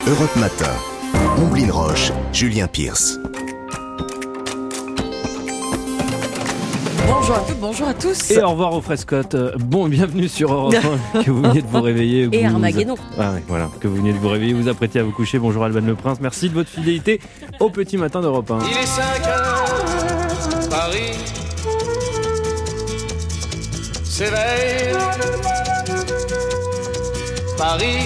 Europe Matin. Omblin Roche, Julien Pierce. Bonjour à toutes, bonjour à tous. Et au revoir aux Frescottes. Bon, bienvenue sur Europe 1, que vous veniez de vous réveiller. Et Armageddon. Voilà, que vous venez de vous réveiller, vous apprêtez à vous coucher. Bonjour Alban Le Prince, merci de votre fidélité au petit matin d'Europe 1. Il est 5h, Paris s'éveille. Paris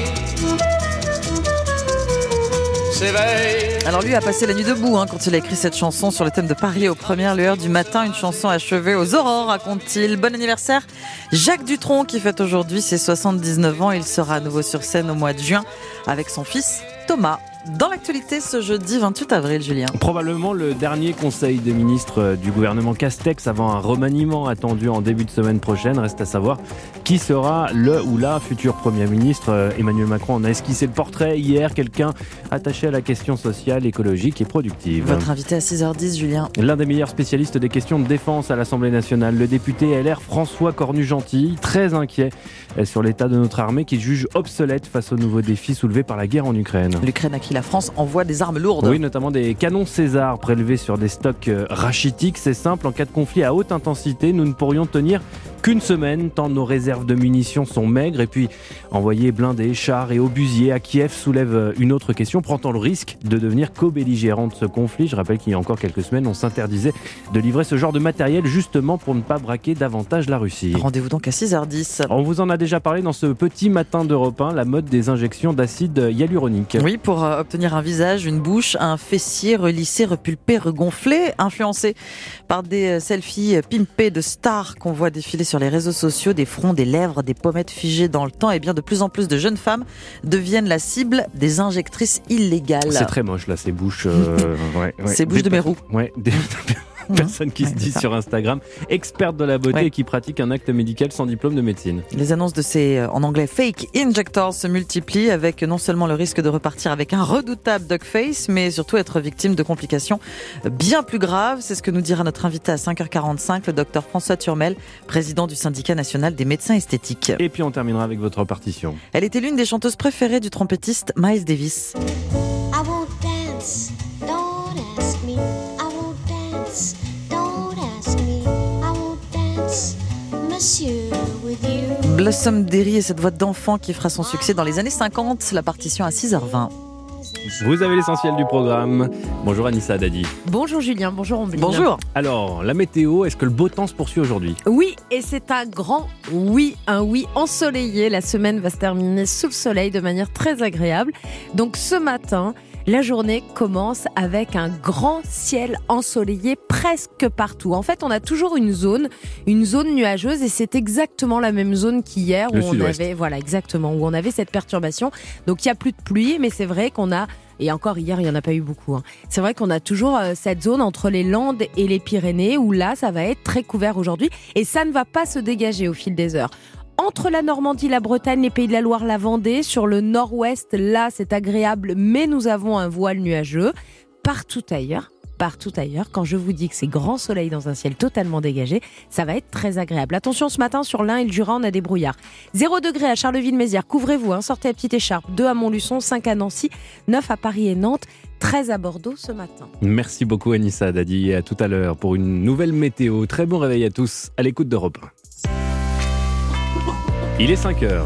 s'éveille. Alors lui a passé la nuit debout quand il a écrit cette chanson sur le thème de Paris aux premières lueurs du matin. Une chanson achevée aux aurores, raconte-t-il. Bon anniversaire Jacques Dutronc qui fête aujourd'hui ses 79 ans. Il sera à nouveau sur scène au mois de juin avec son fils Thomas. Dans l'actualité ce jeudi 28 avril, Julien. Probablement le dernier conseil des ministres du gouvernement Castex avant un remaniement attendu en début de semaine prochaine. Reste à savoir qui sera le ou la future Premier ministre. Emmanuel Macron en a esquissé le portrait hier. Quelqu'un attaché à la question sociale, écologique et productive. Votre invité à 6h10, Julien. L'un des meilleurs spécialistes des questions de défense à l'Assemblée nationale, le député LR François Cornu-Gentil, très inquiet sur l'état de notre armée qui juge obsolète face aux nouveaux défis soulevés par la guerre en Ukraine. L'Ukraine à qui la France envoie des armes lourdes. Oui, notamment des canons César prélevés sur des stocks rachitiques. C'est simple, en cas de conflit à haute intensité, nous ne pourrions tenir qu'une semaine, tant nos réserves de munitions sont maigres. Et puis, envoyer blindés, chars et obusiers à Kiev soulève une autre question. Prend-on le risque de devenir co-belligérant de ce conflit ? Je rappelle qu'il y a encore quelques semaines, on s'interdisait de livrer ce genre de matériel justement pour ne pas braquer davantage la Russie. Rendez-vous donc à 6h10. On vous en a déjà parlé dans ce petit matin d'Europe 1, la mode des injections d'acide hyaluronique. Oui, pour obtenir un visage, une bouche, un fessier relissé, repulpé, regonflé, influencé par des selfies pimpés de stars qu'on voit défiler sur les réseaux sociaux, des fronts, des lèvres, des pommettes figées dans le temps. Et bien de plus en plus de jeunes femmes deviennent la cible des injectrices illégales. C'est très moche là, ces bouches. Ces bouches de Mérou. Ouais, des personnes qui se disent sur Instagram expertes de la beauté et qui pratiquent un acte médical sans diplôme de médecine. Les annonces de ces, en anglais, fake injectors se multiplient avec non seulement le risque de repartir avec un redoutable duck face, mais surtout être victime de complications bien plus graves. C'est ce que nous dira notre invité à 5h45, le docteur François Turmel, président du syndicat national des médecins esthétiques. Et puis on terminera avec votre partition. Elle était l'une des chanteuses préférées du trompettiste Miles Davis. I won't dance, don't ask me. I won't dance, don't ask me. I won't dance, monsieur, with you. Blossom Derry et cette voix d'enfant qui fera son succès dans les années 50. La partition à 6h20. Vous avez l'essentiel du programme. Bonjour Anissa Dadi. Bonjour Julien, bonjour Omblin. Bonjour. Alors, la météo, est-ce que le beau temps se poursuit aujourd'hui ? Oui, et c'est un grand oui, un oui ensoleillé. La semaine va se terminer sous le soleil de manière très agréable. Donc ce matin, la journée commence avec un grand ciel ensoleillé presque partout. En fait, on a toujours une zone nuageuse et c'est exactement la même zone qu'hier où on avait cette perturbation. Donc il n'y a plus de pluie, mais c'est vrai qu'on a, et encore hier, il n'y en a pas eu beaucoup. C'est vrai qu'on a toujours cette zone entre les Landes et les Pyrénées où là, ça va être très couvert aujourd'hui et ça ne va pas se dégager au fil des heures. Entre la Normandie, la Bretagne, les Pays de la Loire, la Vendée, sur le nord-ouest, là c'est agréable, mais nous avons un voile nuageux. Partout ailleurs, quand je vous dis que c'est grand soleil dans un ciel totalement dégagé, ça va être très agréable. Attention, ce matin, sur l'Ain et le Jura, on a des brouillards. 0 degré à Charleville-Mézières, couvrez-vous, sortez la petite écharpe. 2 à Montluçon, 5 à Nancy, 9 à Paris et Nantes, 13 à Bordeaux ce matin. Merci beaucoup Anissa Dadi et à tout à l'heure pour une nouvelle météo. Très bon réveil à tous à l'écoute d'Europe 1. Il est 5h.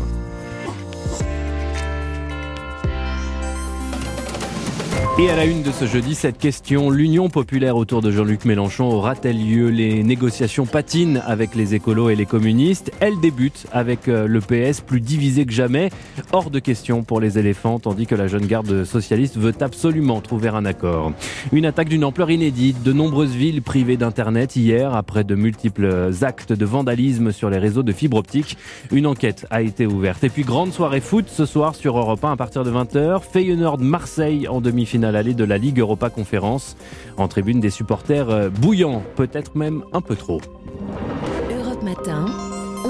Et à la une de ce jeudi, cette question, l'union populaire autour de Jean-Luc Mélenchon aura-t-elle lieu ? Les négociations patinent avec les écolos et les communistes. Elles débutent avec le PS plus divisé que jamais. Hors de question pour les éléphants, tandis que la jeune garde socialiste veut absolument trouver un accord. Une attaque d'une ampleur inédite. De nombreuses villes privées d'internet hier, après de multiples actes de vandalisme sur les réseaux de fibre optique. Une enquête a été ouverte. Et puis grande soirée foot ce soir sur Europe 1 à partir de 20h. Feyenoord-Marseille en demi-finale allée de la Ligue Europa Conférence. En tribune, des supporters bouillants, peut-être même un peu trop. Europe Matin, Omblin Roche.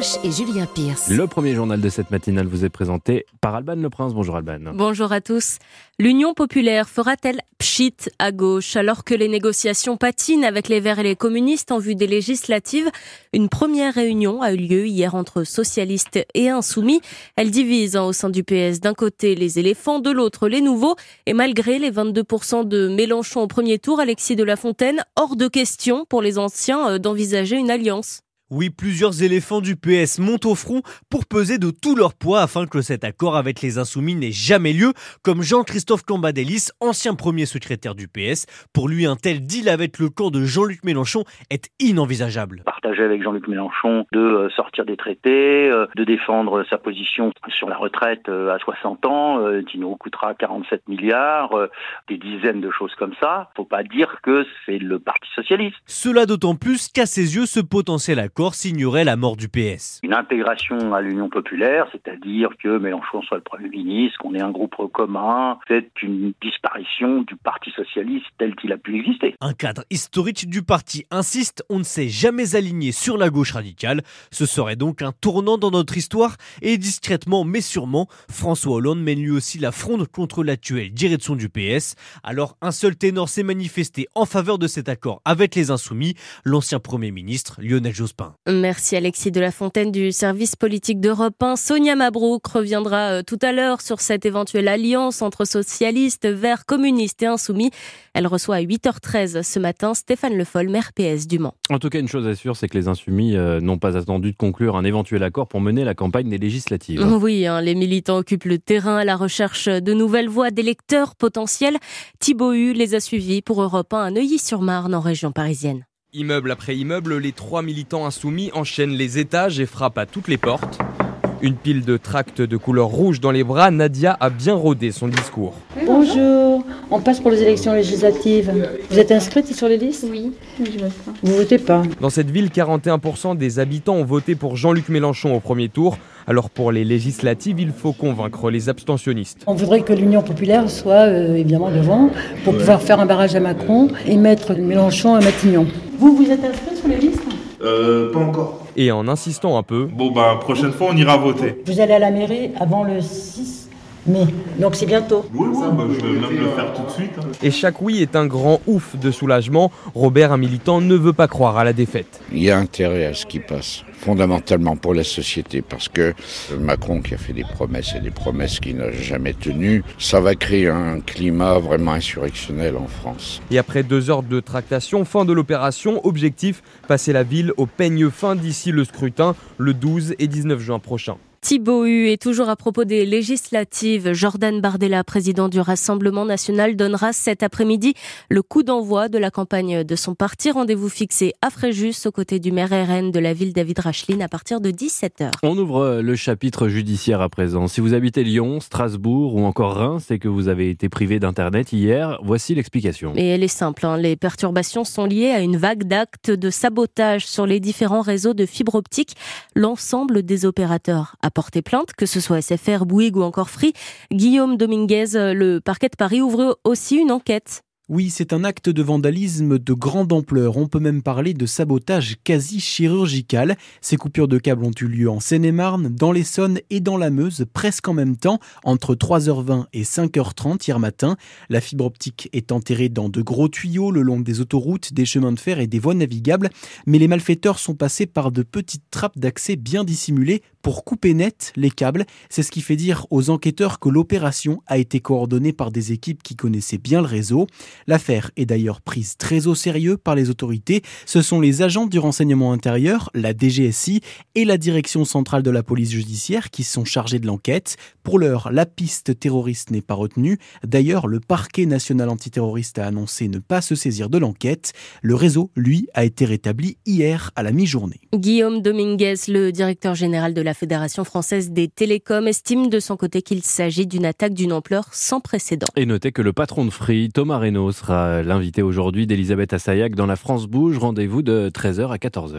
Roche et Julien Pierce. Le premier journal de cette matinale vous est présenté par Alban Le Prince. Bonjour Alban. Bonjour à tous. L'Union populaire fera-t-elle pchit à gauche alors que les négociations patinent avec les Verts et les communistes en vue des législatives? Une première réunion a eu lieu hier entre socialistes et insoumis. Elle divise au sein du PS d'un côté les éléphants, de l'autre les nouveaux. Et malgré les 22% de Mélenchon au premier tour, Alexis de La Fontaine, hors de question pour les anciens d'envisager une alliance. Oui, plusieurs éléphants du PS montent au front pour peser de tout leur poids afin que cet accord avec les Insoumis n'ait jamais lieu, comme Jean-Christophe Cambadélis, ancien premier secrétaire du PS. Pour lui, un tel deal avec le camp de Jean-Luc Mélenchon est inenvisageable. Partager avec Jean-Luc Mélenchon de sortir des traités, de défendre sa position sur la retraite à 60 ans, qui nous coûtera 47 milliards, des dizaines de choses comme ça. Faut pas dire que c'est le Parti socialiste. Cela d'autant plus qu'à ses yeux, ce potentiel accord signerait la mort du PS. Une intégration à l'Union populaire, c'est-à-dire que Mélenchon soit le Premier ministre, qu'on ait un groupe commun, c'est une disparition du Parti socialiste tel qu'il a pu exister. Un cadre historique du parti insiste, on ne s'est jamais aligné sur la gauche radicale. Ce serait donc un tournant dans notre histoire et discrètement mais sûrement, François Hollande mène lui aussi la fronde contre l'actuelle direction du PS. Alors un seul ténor s'est manifesté en faveur de cet accord avec les Insoumis, l'ancien Premier ministre Lionel Jospin. Merci Alexis de La Fontaine du service politique d'Europe 1. Sonia Mabrouk reviendra tout à l'heure sur cette éventuelle alliance entre socialistes, verts, communistes et insoumis. Elle reçoit à 8h13 ce matin Stéphane Le Foll, maire PS du Mans. En tout cas, une chose est sûre, c'est que les insoumis n'ont pas attendu de conclure un éventuel accord pour mener la campagne des législatives. Oui, les militants occupent le terrain à la recherche de nouvelles voix d'électeurs potentiels. Thibaut Hu les a suivis pour Europe 1 à Neuilly-sur-Marne en région parisienne. Immeuble après immeuble, les 3 militants insoumis enchaînent les étages et frappent à toutes les portes. Une pile de tracts de couleur rouge dans les bras, Nadia a bien rodé son discours. Bonjour, on passe pour les élections législatives. Vous êtes inscrite sur les listes? Oui, je vote pas. Vous votez pas? Dans cette ville, 41% des habitants ont voté pour Jean-Luc Mélenchon au premier tour. Alors pour les législatives, il faut convaincre les abstentionnistes. On voudrait que l'Union populaire soit évidemment devant pour pouvoir faire un barrage à Macron et mettre Mélenchon à Matignon. Vous êtes inscrite sur les listes? Pas encore. Et en insistant un peu... Prochaine fois, on ira voter. Vous allez à la mairie avant le 6 mai, donc c'est bientôt. Oui, je vais même le faire tout de suite. Et chaque oui est un grand ouf de soulagement. Robert, un militant, ne veut pas croire à la défaite. Il y a intérêt à ce qui passe, fondamentalement pour la société, parce que Macron qui a fait des promesses et des promesses qu'il n'a jamais tenues, ça va créer un climat vraiment insurrectionnel en France. Et après 2 heures de tractation, fin de l'opération, objectif, passer la ville au peigne fin d'ici le scrutin, le 12 et 19 juin prochain. Thibaut Hu est toujours à propos des législatives. Jordan Bardella, président du Rassemblement national, donnera cet après-midi le coup d'envoi de la campagne de son parti. Rendez-vous fixé à Fréjus, aux côtés du maire RN de la ville David Racheline, à partir de 17h. On ouvre le chapitre judiciaire à présent. Si vous habitez Lyon, Strasbourg ou encore Reims, c'est que vous avez été privé d'Internet hier. Voici l'explication. Et elle est simple, Les perturbations sont liées à une vague d'actes de sabotage sur les différents réseaux de fibre optique. L'ensemble des opérateurs a porté plainte, que ce soit SFR, Bouygues ou encore Free. Guillaume Dominguez, le parquet de Paris ouvre aussi une enquête. Oui, c'est un acte de vandalisme de grande ampleur. On peut même parler de sabotage quasi chirurgical. Ces coupures de câbles ont eu lieu en Seine-et-Marne, dans l'Essonne et dans la Meuse, presque en même temps, entre 3h20 et 5h30 hier matin. La fibre optique est enterrée dans de gros tuyaux le long des autoroutes, des chemins de fer et des voies navigables. Mais les malfaiteurs sont passés par de petites trappes d'accès bien dissimulées pour couper net les câbles. C'est ce qui fait dire aux enquêteurs que l'opération a été coordonnée par des équipes qui connaissaient bien le réseau. L'affaire est d'ailleurs prise très au sérieux par les autorités. Ce sont les agents du renseignement intérieur, la DGSI et la direction centrale de la police judiciaire qui sont chargés de l'enquête. Pour l'heure, la piste terroriste n'est pas retenue. D'ailleurs, le parquet national antiterroriste a annoncé ne pas se saisir de l'enquête. Le réseau, lui, a été rétabli hier à la mi-journée. Guillaume Dominguez, le directeur général de la Fédération française des télécoms, estime de son côté qu'il s'agit d'une attaque d'une ampleur sans précédent. Et notez que le patron de Free, Thomas Reynaud, sera l'invité aujourd'hui d'Elisabeth Assayag dans la France Bouge. Rendez-vous de 13h à 14h.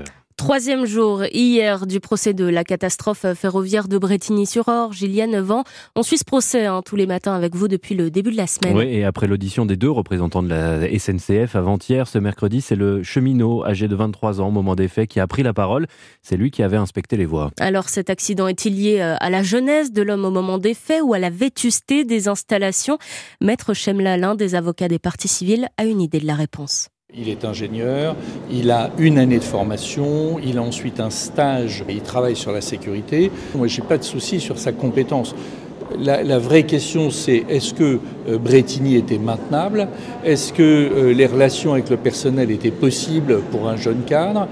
Troisième jour hier du procès de la catastrophe ferroviaire de Brétigny-sur-Orge. Il y a 9 ans. On suit ce procès tous les matins avec vous depuis le début de la semaine. Oui, et après l'audition des 2 représentants de la SNCF avant-hier, ce mercredi, c'est le cheminot âgé de 23 ans au moment des faits qui a pris la parole. C'est lui qui avait inspecté les voies. Alors cet accident est-il lié à la jeunesse de l'homme au moment des faits ou à la vétusté des installations? Maître Chemla, l'un des avocats des parties civiles, a une idée de la réponse. Il est ingénieur, il a 1 année de formation, il a ensuite un stage et il travaille sur la sécurité. Moi, j'ai pas de souci sur sa compétence. La vraie question, c'est est-ce que Brétigny était maintenable? Est-ce que les relations avec le personnel étaient possibles pour un jeune cadre?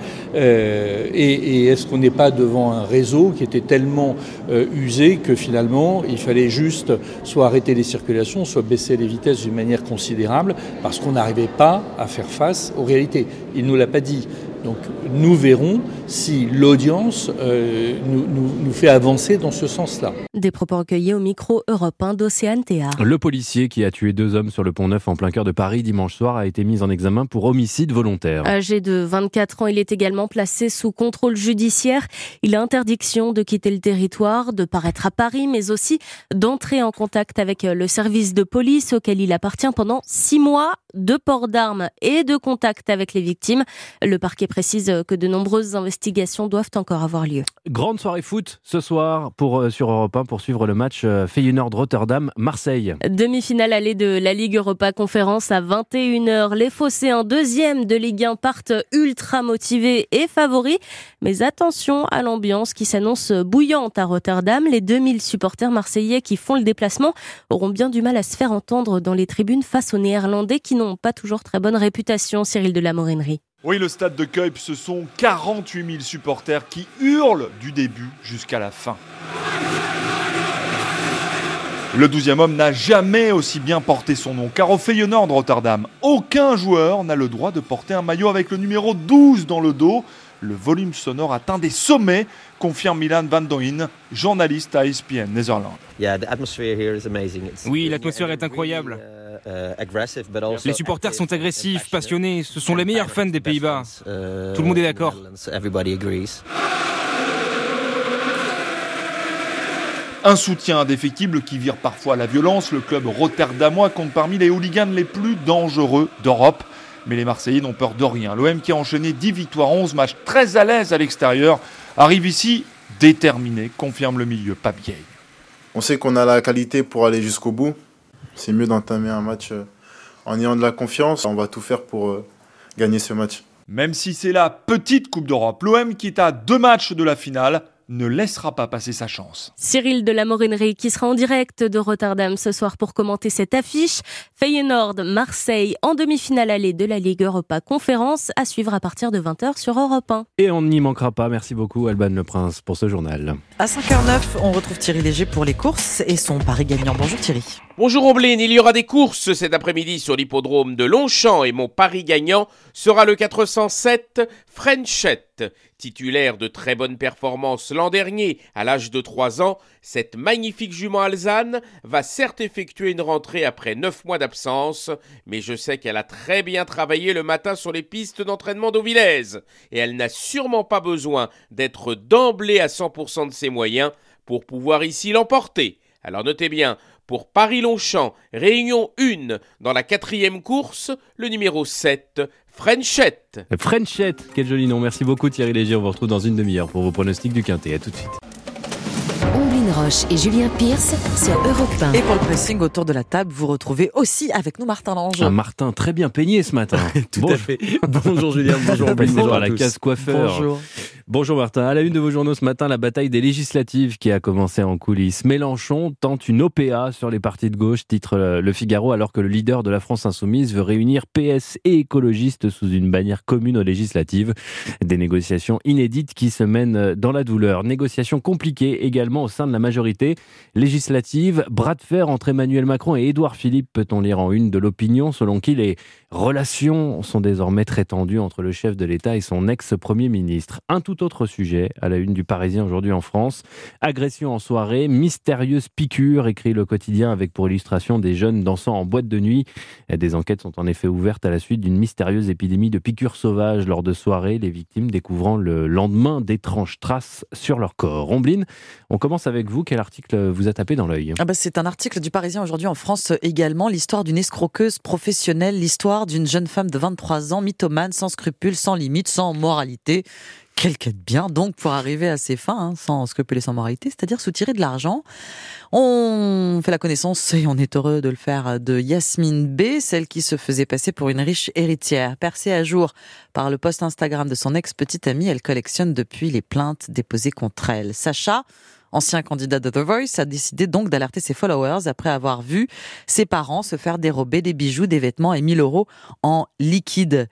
Et est-ce qu'on n'est pas devant un réseau qui était tellement usé que finalement, il fallait juste soit arrêter les circulations, soit baisser les vitesses d'une manière considérable parce qu'on n'arrivait pas à faire face aux réalités. Il ne nous l'a pas dit. Donc nous verrons si l'audience nous fait avancer dans ce sens-là. Des propos recueillis au micro Europe 1 d'Océane Théard. Le policier qui a tué 2 hommes sur le Pont-Neuf en plein cœur de Paris dimanche soir a été mis en examen pour homicide volontaire. Âgé de 24 ans, il est également placé sous contrôle judiciaire. Il a interdiction de quitter le territoire, de paraître à Paris, mais aussi d'entrer en contact avec le service de police auquel il appartient pendant 6 mois, de port d'armes et de contact avec les victimes. Le parquet précise que de nombreuses investigations doivent encore avoir lieu. Grande soirée foot ce soir sur Europe 1 pour suivre le match Feyenoord-Rotterdam-Marseille. Demi-finale allée de la Ligue Europa Conférence à 21h. Les Phocéens, 2e de Ligue 1, partent ultra motivés et favoris. Mais attention à l'ambiance qui s'annonce bouillante à Rotterdam. Les 2000 supporters marseillais qui font le déplacement auront bien du mal à se faire entendre dans les tribunes face aux Néerlandais qui n'ont pas toujours très bonne réputation. Cyril de la Morinerie. Oui, le stade de Kuip, ce sont 48 000 supporters qui hurlent du début jusqu'à la fin. Le 12e homme n'a jamais aussi bien porté son nom, car au Feyenoord Rotterdam, aucun joueur n'a le droit de porter un maillot avec le numéro 12 dans le dos. Le volume sonore atteint des sommets, confirme Milan van Dooyen, journaliste à ESPN Netherlands. Oui, l'atmosphère est incroyable. Les supporters sont agressifs, passionnés, ce sont les meilleurs fans des Pays-Bas. Tout le monde est d'accord. Un soutien indéfectible qui vire parfois à la violence. Le club rotterdamois compte parmi les hooligans les plus dangereux d'Europe. Mais les Marseillais n'ont peur de rien. L'OM qui a enchaîné 10 victoires, 11 matchs, très à l'aise à l'extérieur, arrive ici déterminé, confirme le milieu Pape Gueye. On sait qu'on a la qualité pour aller jusqu'au bout. C'est mieux d'entamer un match en ayant de la confiance. On va tout faire pour gagner ce match. Même si c'est la petite Coupe d'Europe, l'OM qui est à 2 matchs de la finale ne laissera pas passer sa chance. Cyril de la Morinerie qui sera en direct de Rotterdam ce soir pour commenter cette affiche. Feyenoord-Marseille en demi-finale allée de la Ligue Europa Conférence à suivre à partir de 20h sur Europe 1. Et on n'y manquera pas. Merci beaucoup Alban Le Prince pour ce journal. À 5h09, on retrouve Thierry Léger pour les courses et son pari gagnant. Bonjour Thierry. Bonjour Omblin, il y aura des courses cet après-midi sur l'hippodrome de Longchamp et mon pari gagnant sera le 407 Frenchette. Titulaire de très bonnes performances l'an dernier, à l'âge de 3 ans, cette magnifique jument alezane va certes effectuer une rentrée après 9 mois d'absence, mais je sais qu'elle a très bien travaillé le matin sur les pistes d'entraînement d'Auvilez, et elle n'a sûrement pas besoin d'être d'emblée à 100% de ses moyens pour pouvoir ici l'emporter. Alors notez bien, pour Paris-Longchamp, réunion 1, dans la 4e course, le numéro 7, Frenchette. Frenchette, quel joli nom. Merci beaucoup Thierry Léger. On vous retrouve dans une demi-heure pour vos pronostics du Quintet. À tout de suite. Omblin Roche et Julien Pierce sur Europe 1. Et pour le pressing autour de la table, vous retrouvez aussi avec nous Martin Lange. Un Martin très bien peigné ce matin. Tout à fait. Bonjour Julien, bonjour Omblin. Bonjour à la case coiffeur. Bonjour. Bonjour Martin. À la une de vos journaux ce matin, la bataille des législatives qui a commencé en coulisses. Mélenchon tente une OPA sur les partis de gauche, titre Le Figaro, alors que le leader de la France Insoumise veut réunir PS et écologistes sous une bannière commune aux législatives. Des négociations inédites qui se mènent dans la douleur. Négociations compliquées également au sein de la majorité législative. Bras de fer entre Emmanuel Macron et Édouard Philippe, peut-on lire en une de l'Opinion, selon qui les relations sont désormais très tendues entre le chef de l'État et son ex-premier ministre. Un tout tout autre sujet à la une du Parisien aujourd'hui en France. Agression en soirée, mystérieuse piqûre, écrit le quotidien avec pour illustration des jeunes dansant en boîte de nuit. Des enquêtes sont en effet ouvertes à la suite d'une mystérieuse épidémie de piqûres sauvages lors de soirées, les victimes découvrant le lendemain d'étranges traces sur leur corps. Ombline, on commence avec vous. Quel article vous a tapé dans l'œil ? C'est un article du Parisien aujourd'hui en France également. L'histoire d'une escroqueuse professionnelle, l'histoire d'une jeune femme de 23 ans, mythomane, sans scrupules, sans limites, sans moralité. Quelle quête bien donc pour arriver à ses fins, sans scrupules et sans moralité, c'est-à-dire soutirer de l'argent. On fait la connaissance, et on est heureux de le faire, de Yasmine B, celle qui se faisait passer pour une riche héritière. Percée à jour par le post Instagram de son ex-petite amie, elle collectionne depuis les plaintes déposées contre elle. Sacha, ancien candidat de The Voice, a décidé donc d'alerter ses followers après avoir vu ses parents se faire dérober des bijoux, des vêtements et 1 000 € en liquide.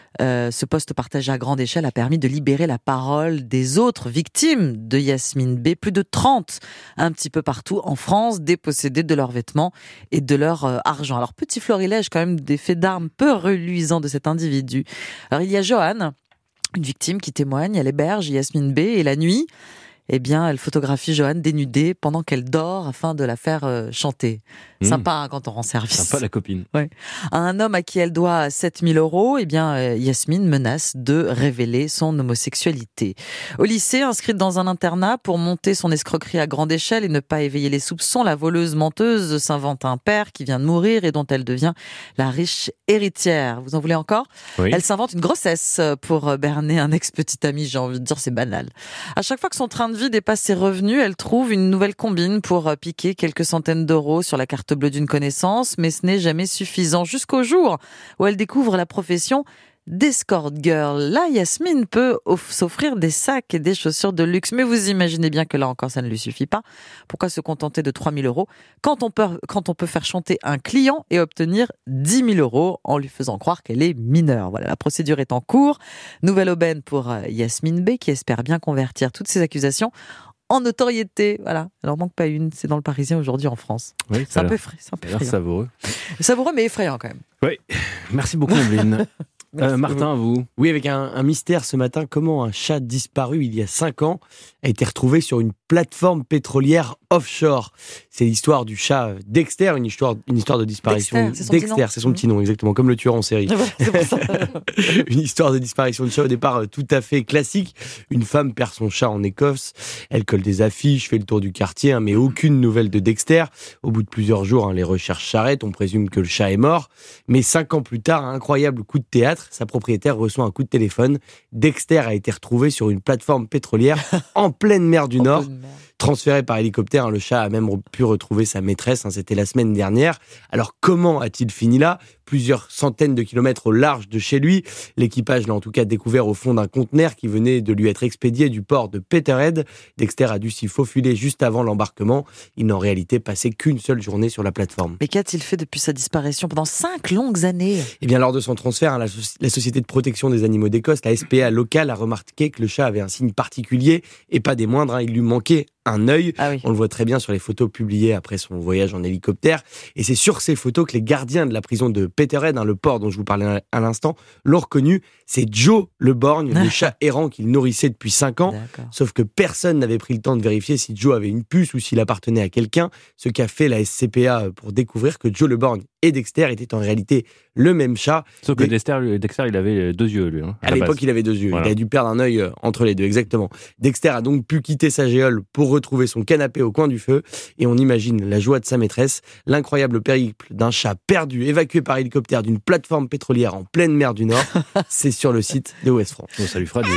Ce post partagé à grande échelle a permis de libérer la parole des autres victimes de Yasmine B. Plus de 30, un petit peu partout en France, dépossédés de leurs vêtements et de leur argent. Alors, petit florilège quand même des faits d'armes peu reluisants de cet individu. Alors, il y a Joanne, une victime qui témoigne, elle héberge Yasmine B. et la nuit, elle photographie Joanne dénudée pendant qu'elle dort afin de la faire chanter. Sympa quand on rend service. Sympa la copine. Ouais. À un homme à qui elle doit 7 000 €, Yasmine menace de révéler son homosexualité. Au lycée, inscrite dans un internat pour monter son escroquerie à grande échelle et ne pas éveiller les soupçons, la voleuse menteuse s'invente un père qui vient de mourir et dont elle devient la riche héritière. Vous en voulez encore ? Oui. Elle s'invente une grossesse pour berner un ex-petit ami, j'ai envie de dire, c'est banal. À chaque fois que son train de vie dépasse ses revenus, elle trouve une nouvelle combine pour piquer quelques centaines d'euros sur la carte bleue d'une connaissance, mais ce n'est jamais suffisant. Jusqu'au jour où elle découvre la profession d'escort girl. Là, Yasmine peut s'offrir des sacs et des chaussures de luxe, mais vous imaginez bien que là encore, ça ne lui suffit pas. Pourquoi se contenter de 3 000 € quand on peut faire chanter un client et obtenir 10 000 € en lui faisant croire qu'elle est mineure. Voilà, la procédure est en cours. Nouvelle aubaine pour Yasmine B, qui espère bien convertir toutes ces accusations en notoriété. Voilà, alors manque pas une, c'est dans le Parisien aujourd'hui en France. Oui, c'est un peu frais, c'est un peu effrayant. Savoureux. Savoureux mais effrayant quand même. Oui, merci beaucoup Ombline. Martin, vous ? Oui, avec un mystère ce matin. Comment un chat disparu il y a 5 ans a été retrouvé sur une plateforme pétrolière offshore. C'est l'histoire du chat Dexter, une histoire de disparition. Dexter, c'est son petit nom, exactement, comme le tueur en série. C'est pour ça. Une histoire de disparition de chat au départ tout à fait classique. Une femme perd son chat en Écosse. Elle colle des affiches, fait le tour du quartier, mais aucune nouvelle de Dexter. Au bout de plusieurs jours, les recherches s'arrêtent. On présume que le chat est mort. Mais 5 ans plus tard, un incroyable coup de théâtre, sa propriétaire reçoit un coup de téléphone. Dexter a été retrouvé sur une plateforme pétrolière en pleine mer du Nord. Transféré par hélicoptère, le chat a même pu retrouver sa maîtresse, c'était la semaine dernière. Alors comment a-t-il fini là ? Plusieurs centaines de kilomètres au large de chez lui. L'équipage l'a en tout cas découvert au fond d'un conteneur qui venait de lui être expédié du port de Peterhead. Dexter a dû s'y faufiler juste avant l'embarquement. Il n'a en réalité passé qu'une seule journée sur la plateforme. Mais qu'a-t-il fait depuis sa disparition pendant 5 longues années ? Eh bien, lors de son transfert, la Société de protection des animaux d'Écosse, la SPA locale, a remarqué que le chat avait un signe particulier et pas des moindres. Il lui manquait un œil. Ah oui. On le voit très bien sur les photos publiées après son voyage en hélicoptère. Et c'est sur ces photos que les gardiens de la prison de Peterhead, le port dont je vous parlais à l'instant, l'ont reconnu. C'est Joe le borgne, le chat errant qu'il nourrissait depuis 5 ans. D'accord. Sauf que personne n'avait pris le temps de vérifier si Joe avait une puce ou s'il appartenait à quelqu'un. Ce qu'a fait la SCPA pour découvrir que Joe le borgne et Dexter étaient en réalité le même chat. Sauf que Dexter, il avait 2 yeux, lui. À l'époque, il avait 2 yeux. Voilà. Il a dû perdre un œil entre les deux, exactement. Dexter a donc pu quitter sa géole pour retrouver son canapé au coin du feu. Et on imagine la joie de sa maîtresse, l'incroyable périple d'un chat perdu, évacué par hélicoptère d'une plateforme pétrolière en pleine mer du Nord. C'est sur le site de Ouest France. Bon, ça lui fera des...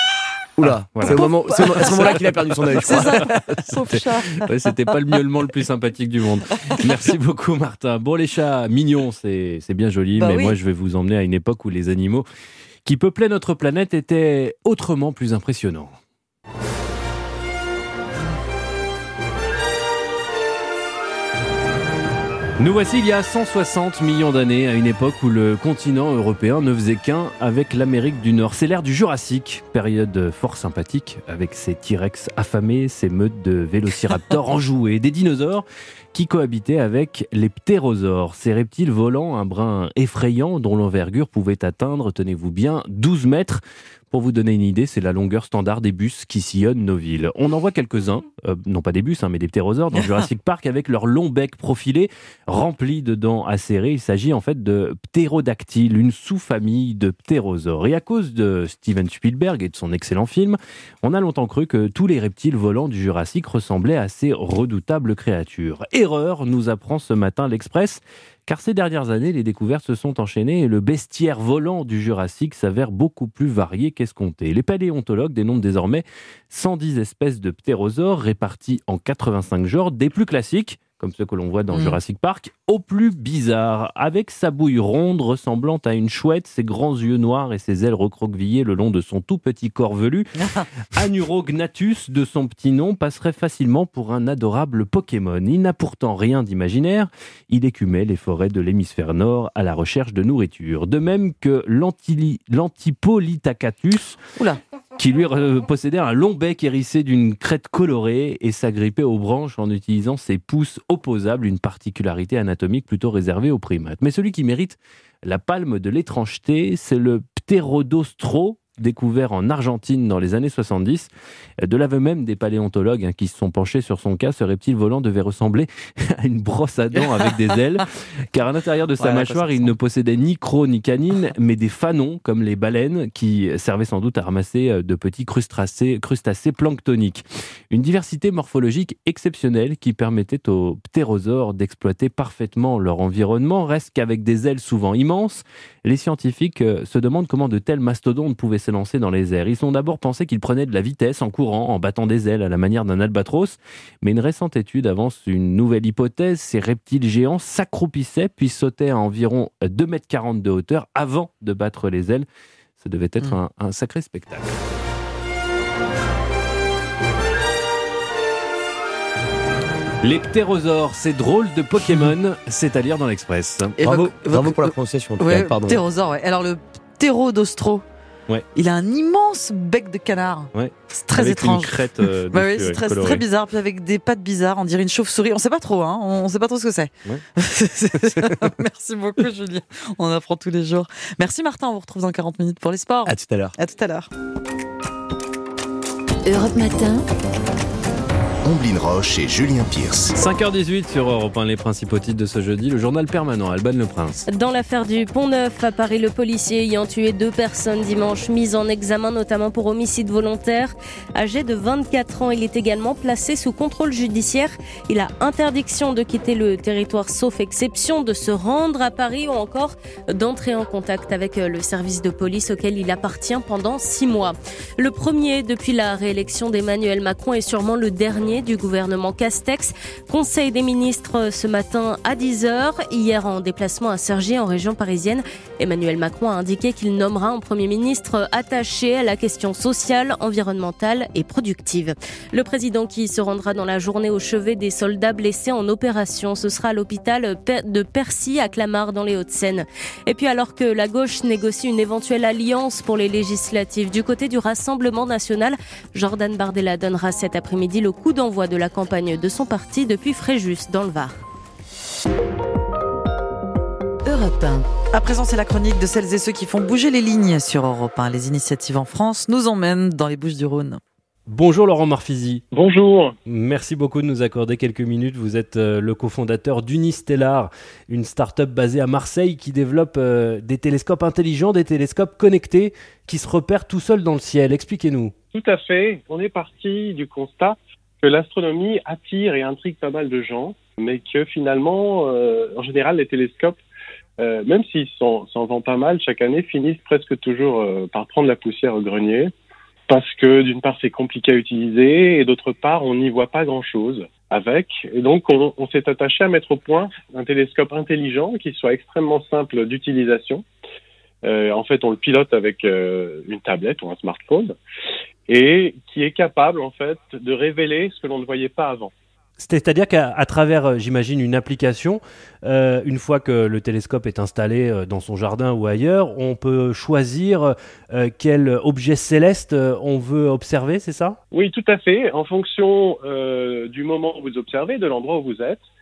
Oula, voilà. C'est à ce moment-là qu'il a perdu son œil, je crois. Sauf chat. Ouais, c'était pas le miaulement le plus sympathique du monde. Merci beaucoup, Martin. Bon, les chats mignons, c'est bien joli, mais moi, je vais vous emmener à une époque où les animaux qui peuplaient notre planète étaient autrement plus impressionnants. Nous voici il y a 160 millions d'années, à une époque où le continent européen ne faisait qu'un avec l'Amérique du Nord. C'est l'ère du Jurassique, période fort sympathique, avec ses T-Rex affamés, ses meutes de vélociraptors enjoués, des dinosaures qui cohabitaient avec les ptérosaures, ces reptiles volants un brin effrayant dont l'envergure pouvait atteindre, tenez-vous bien, 12 mètres. Pour vous donner une idée, c'est la longueur standard des bus qui sillonnent nos villes. On en voit quelques-uns, non pas des bus, mais des ptérosaures dans Jurassic Park avec leur long bec profilé, rempli de dents acérées. Il s'agit en fait de ptérodactyles, une sous-famille de ptérosaures. Et à cause de Steven Spielberg et de son excellent film, on a longtemps cru que tous les reptiles volants du Jurassique ressemblaient à ces redoutables créatures. Erreur, nous apprend ce matin l'Express. Car ces dernières années, les découvertes se sont enchaînées et le bestiaire volant du Jurassique s'avère beaucoup plus varié qu'escompté. Les paléontologues dénombrent désormais 110 espèces de ptérosaures réparties en 85 genres, des plus classiques, comme ceux que l'on voit dans Jurassic Park, au plus bizarre, avec sa bouille ronde ressemblant à une chouette, ses grands yeux noirs et ses ailes recroquevillées le long de son tout petit corps velu. Anurognathus, de son petit nom, passerait facilement pour un adorable Pokémon. Il n'a pourtant rien d'imaginaire, il écumait les forêts de l'hémisphère nord à la recherche de nourriture. De même que l'Antipolitacatus, qui lui possédait un long bec hérissé d'une crête colorée et s'agrippait aux branches en utilisant ses pouces opposables, une particularité anatomique plutôt réservée aux primates. Mais celui qui mérite la palme de l'étrangeté, c'est le Pterodostro, découvert en Argentine dans les années 70. De l'aveu même des paléontologues qui se sont penchés sur son cas, ce reptile volant devait ressembler à une brosse à dents avec des ailes, car à l'intérieur de sa mâchoire, il ne possédait ni crocs ni canines, mais des fanons, comme les baleines, qui servaient sans doute à ramasser de petits crustacés planctoniques. Une diversité morphologique exceptionnelle qui permettait aux ptérosaures d'exploiter parfaitement leur environnement. Reste qu'avec des ailes souvent immenses, les scientifiques se demandent comment de tels mastodontes pouvaient s'élancer dans les airs. Ils ont d'abord pensé qu'ils prenaient de la vitesse en courant, en battant des ailes à la manière d'un albatros. Mais une récente étude avance une nouvelle hypothèse. Ces reptiles géants s'accroupissaient puis sautaient à environ 2,40 m de hauteur avant de battre les ailes. Ça devait être un sacré spectacle. Les ptérosaures, c'est drôle de Pokémon, c'est à lire dans l'Express. Bravo pour la prononciation. Pardon. Ptérosaure, ouais. Alors le Ptérodostro, il a un immense bec de canard. C'est très étrange. Une crête c'est très bizarre. Puis avec des pattes bizarres, on dirait une chauve-souris. On sait pas trop, on sait pas trop ce que c'est. Merci beaucoup, Julien. On apprend tous les jours. Merci, Martin. On vous retrouve dans 40 minutes pour les sports. À tout à l'heure. À tout à l'heure. Europe Matin. Omblin Roche et Julien Pierce. 5h18 sur Europe 1, les principaux titres de ce jeudi. Le journal permanent, Alban Le Prince. Dans l'affaire du Pont-Neuf, à Paris, le policier ayant tué 2 personnes dimanche, mis en examen notamment pour homicide volontaire. Âgé de 24 ans, il est également placé sous contrôle judiciaire. Il a interdiction de quitter le territoire sauf exception, de se rendre à Paris ou encore d'entrer en contact avec le service de police auquel il appartient pendant 6 mois. Le premier depuis la réélection d'Emmanuel Macron est sûrement le dernier du gouvernement Castex. Conseil des ministres ce matin à 10h. Hier, en déplacement à Cergy, en région parisienne, Emmanuel Macron a indiqué qu'il nommera un Premier ministre attaché à la question sociale, environnementale et productive. Le président qui se rendra dans la journée au chevet des soldats blessés en opération, ce sera à l'hôpital de Percy à Clamart dans les Hauts-de-Seine. Et puis alors que la gauche négocie une éventuelle alliance pour les législatives, du côté du Rassemblement national, Jordan Bardella donnera cet après-midi le coup d'envoi de la campagne de son parti depuis Fréjus, dans le Var. Europe 1. À présent, c'est la chronique de celles et ceux qui font bouger les lignes sur Europe 1. Les initiatives en France nous emmènent dans les Bouches-du-Rhône. Bonjour Laurent Marfisi. Bonjour. Merci beaucoup de nous accorder quelques minutes. Vous êtes le cofondateur d'Unistellar, une start-up basée à Marseille qui développe des télescopes intelligents, des télescopes connectés qui se repèrent tout seuls dans le ciel. Expliquez-nous. Tout à fait. On est parti du constat que l'astronomie attire et intrigue pas mal de gens, mais que finalement, en général, les télescopes, même s'ils s'en vendent pas mal, chaque année finissent presque toujours par prendre la poussière au grenier, parce que d'une part c'est compliqué à utiliser, et d'autre part on n'y voit pas grand-chose avec. Et donc on s'est attaché à mettre au point un télescope intelligent qui soit extrêmement simple d'utilisation. En fait, on le pilote avec une tablette ou un smartphone, et qui est capable en fait de révéler ce que l'on ne voyait pas avant. C'est-à-dire qu'à travers, j'imagine, une application, une fois que le télescope est installé dans son jardin ou ailleurs, on peut choisir quel objet céleste on veut observer, c'est ça ? Oui, tout à fait. En fonction du moment où vous observez, de l'endroit où vous êtes,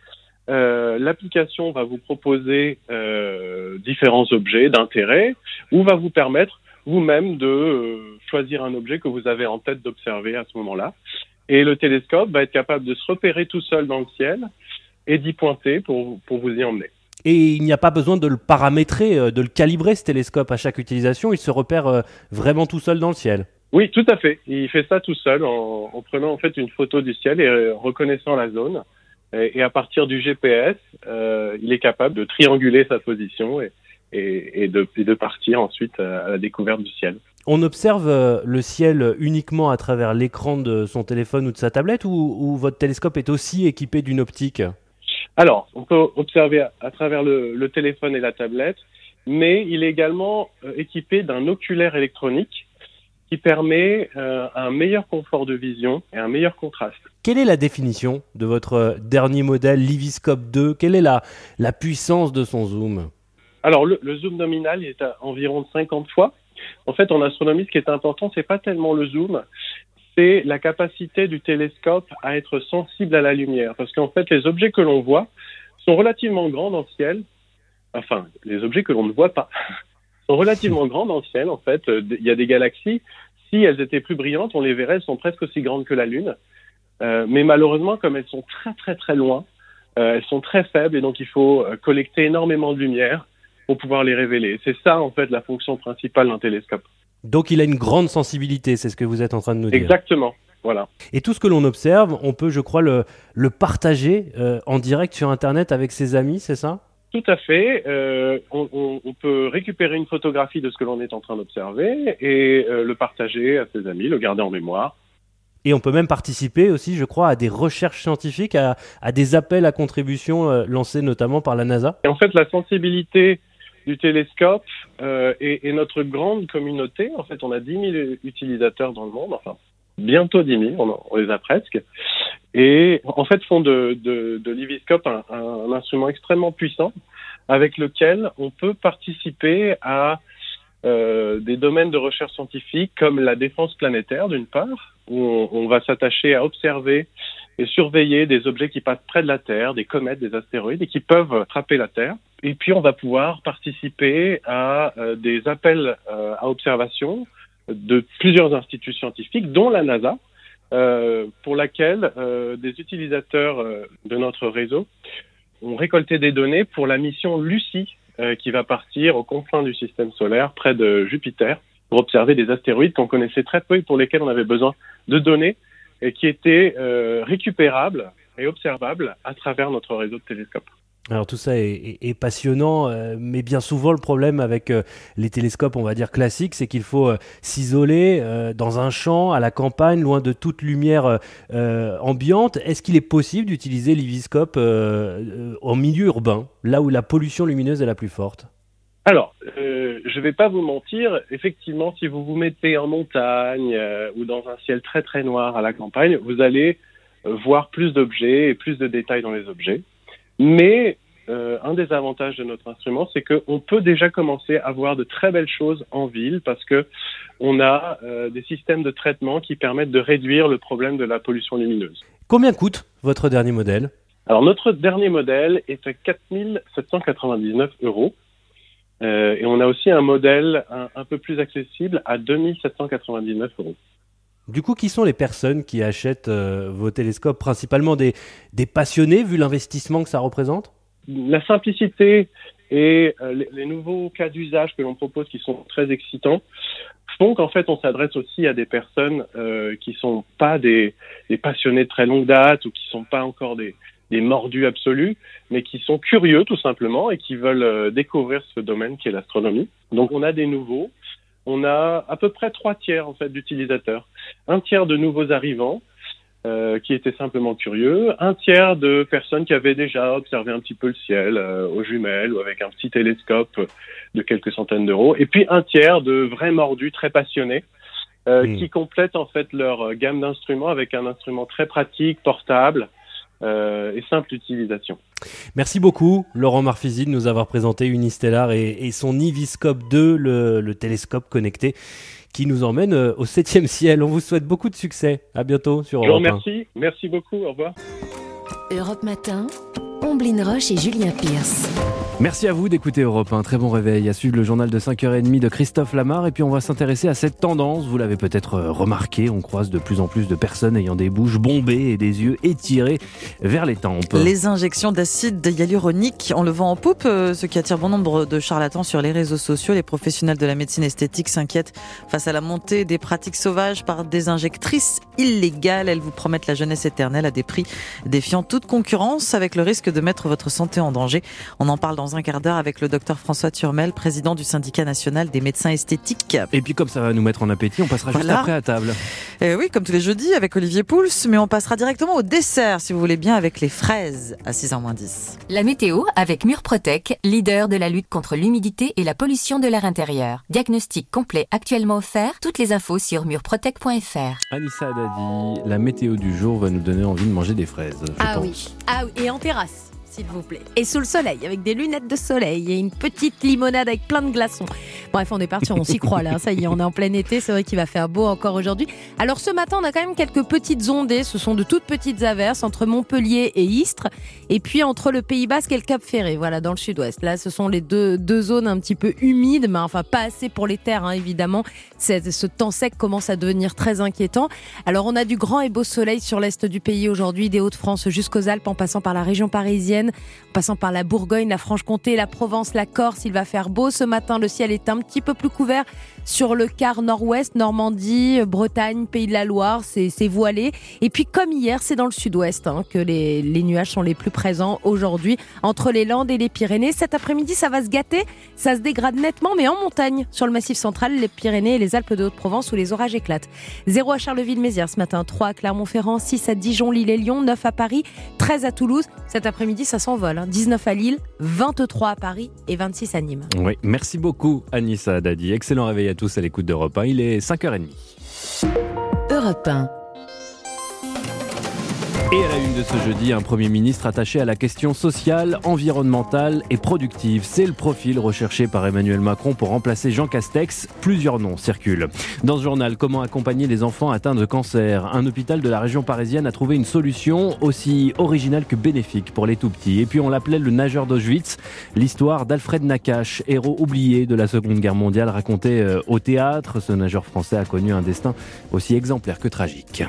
l'application va vous proposer différents objets d'intérêt ou va vous permettre vous-même de choisir un objet que vous avez en tête d'observer à ce moment-là. Et le télescope va être capable de se repérer tout seul dans le ciel et d'y pointer pour vous y emmener. Et il n'y a pas besoin de le paramétrer, de le calibrer ce télescope à chaque utilisation, il se repère vraiment tout seul dans le ciel. Oui, tout à fait. Il fait ça tout seul en prenant en fait une photo du ciel et reconnaissant la zone. Et à partir du GPS, il est capable de trianguler sa position et de partir ensuite à la découverte du ciel. On observe le ciel uniquement à travers l'écran de son téléphone ou de sa tablette ou votre télescope est aussi équipé d'une optique ? Alors, on peut observer à travers le téléphone et la tablette, mais il est également équipé d'un oculaire électronique qui permet un meilleur confort de vision et un meilleur contraste. Quelle est la définition de votre dernier modèle, l'Iviscope 2 ? Quelle est la puissance de son zoom ? Alors, le zoom nominal il est à environ 50 fois. En fait, en astronomie, ce qui est important, c'est pas tellement le zoom, c'est la capacité du télescope à être sensible à la lumière. Parce qu'en fait, les objets que l'on voit sont relativement grands dans le ciel. Enfin, les objets que l'on ne voit pas sont relativement grands dans le ciel. En fait, il y a des galaxies. Si elles étaient plus brillantes, on les verrait, elles sont presque aussi grandes que la Lune. Mais malheureusement, comme elles sont très très très loin, elles sont très faibles et donc il faut collecter énormément de lumière pour pouvoir les révéler. C'est ça, en fait, la fonction principale d'un télescope. Donc il a une grande sensibilité, c'est ce que vous êtes en train de nous dire. Exactement, voilà. Et tout ce que l'on observe, on peut, je crois, le partager en direct sur Internet avec ses amis, c'est ça ? Tout à fait. On peut récupérer une photographie de ce que l'on est en train d'observer et le partager à ses amis, le garder en mémoire. Et on peut même participer aussi, je crois, à des recherches scientifiques, à des appels à contribution lancés notamment par la NASA. Et en fait, la sensibilité du télescope et notre grande communauté, en fait, on a 10 000 utilisateurs dans le monde, enfin, bientôt 10 000, on les a presque, et en fait font de l'Iviscope un instrument extrêmement puissant avec lequel on peut participer à des domaines de recherche scientifique comme la défense planétaire d'une part, où on va s'attacher à observer et surveiller des objets qui passent près de la Terre, des comètes, des astéroïdes, et qui peuvent frapper la Terre. Et puis on va pouvoir participer à des appels à observation de plusieurs instituts scientifiques, dont la NASA, pour laquelle des utilisateurs de notre réseau ont récolté des données pour la mission Lucie, qui va partir aux confins du système solaire, près de Jupiter, pour observer des astéroïdes qu'on connaissait très peu et pour lesquels on avait besoin de données et qui étaient récupérables et observables à travers notre réseau de télescopes. Alors tout ça est passionnant, mais bien souvent le problème avec les télescopes, on va dire classiques, c'est qu'il faut s'isoler dans un champ, à la campagne, loin de toute lumière ambiante. Est-ce qu'il est possible d'utiliser l'Iviscope en milieu urbain, là où la pollution lumineuse est la plus forte ? Alors, je vais pas vous mentir, effectivement, si vous vous mettez en montagne ou dans un ciel très très noir à la campagne, vous allez voir plus d'objets et plus de détails dans les objets. Mais un des avantages de notre instrument, c'est qu'on peut déjà commencer à voir de très belles choses en ville parce que on a des systèmes de traitement qui permettent de réduire le problème de la pollution lumineuse. Combien coûte votre dernier modèle ? Alors, notre dernier modèle est à 4 799 €. Et on a aussi un modèle un peu plus accessible à 2 799 €. Du coup, qui sont les personnes qui achètent vos télescopes ? Principalement des passionnés, vu l'investissement que ça représente ? La simplicité et les nouveaux cas d'usage que l'on propose, qui sont très excitants, font qu'en fait, on s'adresse aussi à des personnes qui sont pas des passionnés de très longue date ou qui sont pas encore des mordus absolus, mais qui sont curieux tout simplement et qui veulent découvrir ce domaine qui est l'astronomie. Donc, on a des nouveaux. On a à peu près 3 tiers en fait d'utilisateurs. 1 tiers de nouveaux arrivants qui étaient simplement curieux. 1 tiers de personnes qui avaient déjà observé un petit peu le ciel aux jumelles ou avec un petit télescope de quelques centaines d'euros. Et puis 1 tiers de vrais mordus très passionnés qui complètent en fait leur gamme d'instruments avec un instrument très pratique, portable et simple utilisation. Merci beaucoup Laurent Marfisi de nous avoir présenté Unistellar et son Iviscope 2, le télescope connecté qui nous emmène au 7e ciel. On vous souhaite beaucoup de succès. À bientôt sur Europe 1. Merci beaucoup, au revoir. Europe Matin, Omblin Roche et Julien Pierce. Merci à vous d'écouter Europe 1. Très bon réveil. À suivre le journal de 5h30 de Christophe Lamar. Et puis on va s'intéresser à cette tendance. Vous l'avez peut-être remarqué, on croise de plus en plus de personnes ayant des bouches bombées et des yeux étirés vers les tempes. Les injections d'acide hyaluronique ont le vent en poupe, ce qui attire bon nombre de charlatans sur les réseaux sociaux. Les professionnels de la médecine esthétique s'inquiètent face à la montée des pratiques sauvages par des injectrices illégales. Elles vous promettent la jeunesse éternelle à des prix défiant toute concurrence, avec le risque de mettre votre santé en danger. On en parle dans un quart d'heure avec le docteur François Turmel, président du syndicat national des médecins esthétiques. Et puis comme ça va nous mettre en appétit, on passera juste après à table. Et oui, comme tous les jeudis avec Olivier Pouls, mais on passera directement au dessert, si vous voulez bien, avec les fraises à 6h-10. La météo avec Murprotec, leader de la lutte contre l'humidité et la pollution de l'air intérieur. Diagnostic complet actuellement offert. Toutes les infos sur murprotec.fr. Anissa Haddadi, la météo du jour va nous donner envie de manger des fraises. Ah oui, et en terrasse, s'il vous plaît. Et sous le soleil, avec des lunettes de soleil et une petite limonade avec plein de glaçons. Bref, on est parti, on s'y croit là. Ça y est, on est en plein été. C'est vrai qu'il va faire beau encore aujourd'hui. Alors ce matin, on a quand même quelques petites ondées. Ce sont de toutes petites averses entre Montpellier et Istres. Et puis entre le Pays Basque et le Cap Ferré, voilà, dans le sud-ouest. Là, ce sont les deux zones un petit peu humides, mais enfin pas assez pour les terres, évidemment. Ce temps sec commence à devenir très inquiétant. Alors on a du grand et beau soleil sur l'est du pays aujourd'hui, des Hauts-de-France jusqu'aux Alpes, en passant par la région parisienne, en passant par la Bourgogne, la Franche-Comté, la Provence, la Corse. Il va faire beau ce matin. Le ciel est un petit peu plus couvert sur le quart nord-ouest, Normandie, Bretagne, Pays de la Loire, c'est voilé. Et puis comme hier, c'est dans le sud-ouest que les nuages sont les plus présents aujourd'hui, entre les Landes et les Pyrénées. Cet après-midi, ça va se gâter, ça se dégrade nettement, mais en montagne, sur le Massif central, les Pyrénées et les Alpes de Haute-Provence, où les orages éclatent. 0 à Charleville-Mézières ce matin, 3 à Clermont-Ferrand, 6 à Dijon, Lille et Lyon, 9 à Paris, 13 à Toulouse. Cet après-midi, ça s'envole, 19 à Lille, 23 à Paris et 26 à Nîmes. Oui, merci beaucoup Anissa Haddadi. Excellent réveil à tous à l'écoute d'Europe 1. Il est 5h30. Europe 1. Et à la une de ce jeudi, un Premier ministre attaché à la question sociale, environnementale et productive. C'est le profil recherché par Emmanuel Macron pour remplacer Jean Castex. Plusieurs noms circulent. Dans ce journal, comment accompagner les enfants atteints de cancer ? Un hôpital de la région parisienne a trouvé une solution aussi originale que bénéfique pour les tout-petits. Et puis on l'appelait le nageur d'Auschwitz. L'histoire d'Alfred Nakache, héros oublié de la Seconde Guerre mondiale, racontée au théâtre. Ce nageur français a connu un destin aussi exemplaire que tragique.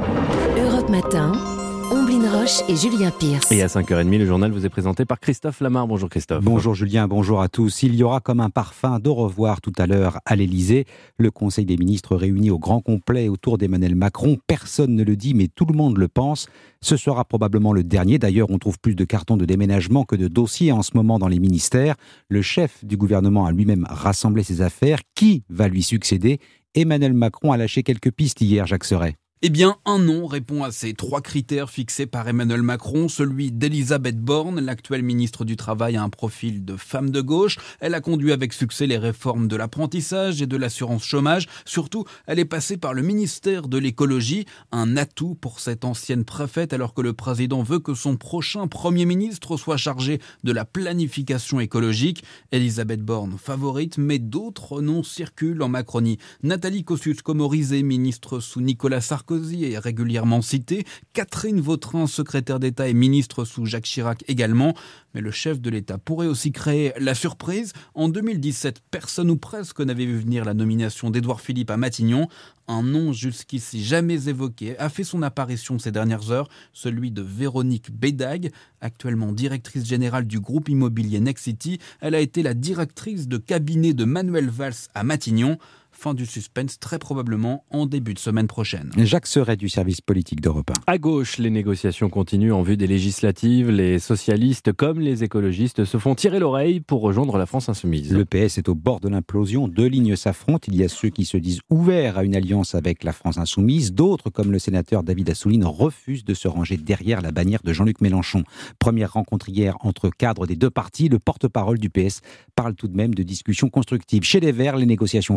Europe Matin. Omblin Roche et Julien Pierce. Et à 5h30, le journal vous est présenté par Christophe Lamar. Bonjour Christophe. Bonjour Julien, bonjour à tous. Il y aura comme un parfum d'au revoir tout à l'heure à l'Elysée. Le Conseil des ministres réuni au grand complet autour d'Emmanuel Macron. Personne ne le dit, mais tout le monde le pense. Ce sera probablement le dernier. D'ailleurs, on trouve plus de cartons de déménagement que de dossiers en ce moment dans les ministères. Le chef du gouvernement a lui-même rassemblé ses affaires. Qui va lui succéder ? Emmanuel Macron a lâché quelques pistes hier, Jacques Serret. Eh bien, un nom répond à ces 3 critères fixés par Emmanuel Macron, celui d'Elisabeth Borne. L'actuelle ministre du Travail a un profil de femme de gauche. Elle a conduit avec succès les réformes de l'apprentissage et de l'assurance chômage. Surtout, elle est passée par le ministère de l'écologie, un atout pour cette ancienne préfète, alors que le président veut que son prochain Premier ministre soit chargé de la planification écologique. Elisabeth Borne favorite, mais d'autres noms circulent en Macronie. Nathalie Kosciusko-Morizet, ministre sous Nicolas Sarkozy, est régulièrement citée. Catherine Vautrin, secrétaire d'État et ministre sous Jacques Chirac également. Mais le chef de l'État pourrait aussi créer la surprise. En 2017, personne ou presque n'avait vu venir la nomination d'Édouard Philippe à Matignon. Un nom jusqu'ici jamais évoqué a fait son apparition ces dernières heures, celui de Véronique Bédag, actuellement directrice générale du groupe immobilier Nexity. Elle a été la directrice de cabinet de Manuel Valls à Matignon. Fin du suspense, très probablement en début de semaine prochaine. Jacques Serret du service politique d'Europe 1. À gauche, les négociations continuent en vue des législatives. Les socialistes comme les écologistes se font tirer l'oreille pour rejoindre la France insoumise. Le PS est au bord de l'implosion. 2 lignes s'affrontent. Il y a ceux qui se disent ouverts à une alliance avec la France insoumise. D'autres, comme le sénateur David Assouline, refusent de se ranger derrière la bannière de Jean-Luc Mélenchon. Première rencontre hier entre cadres des 2 partis. Le porte-parole du PS parle tout de même de discussions constructives. Chez les Verts, les négociations font du surplace.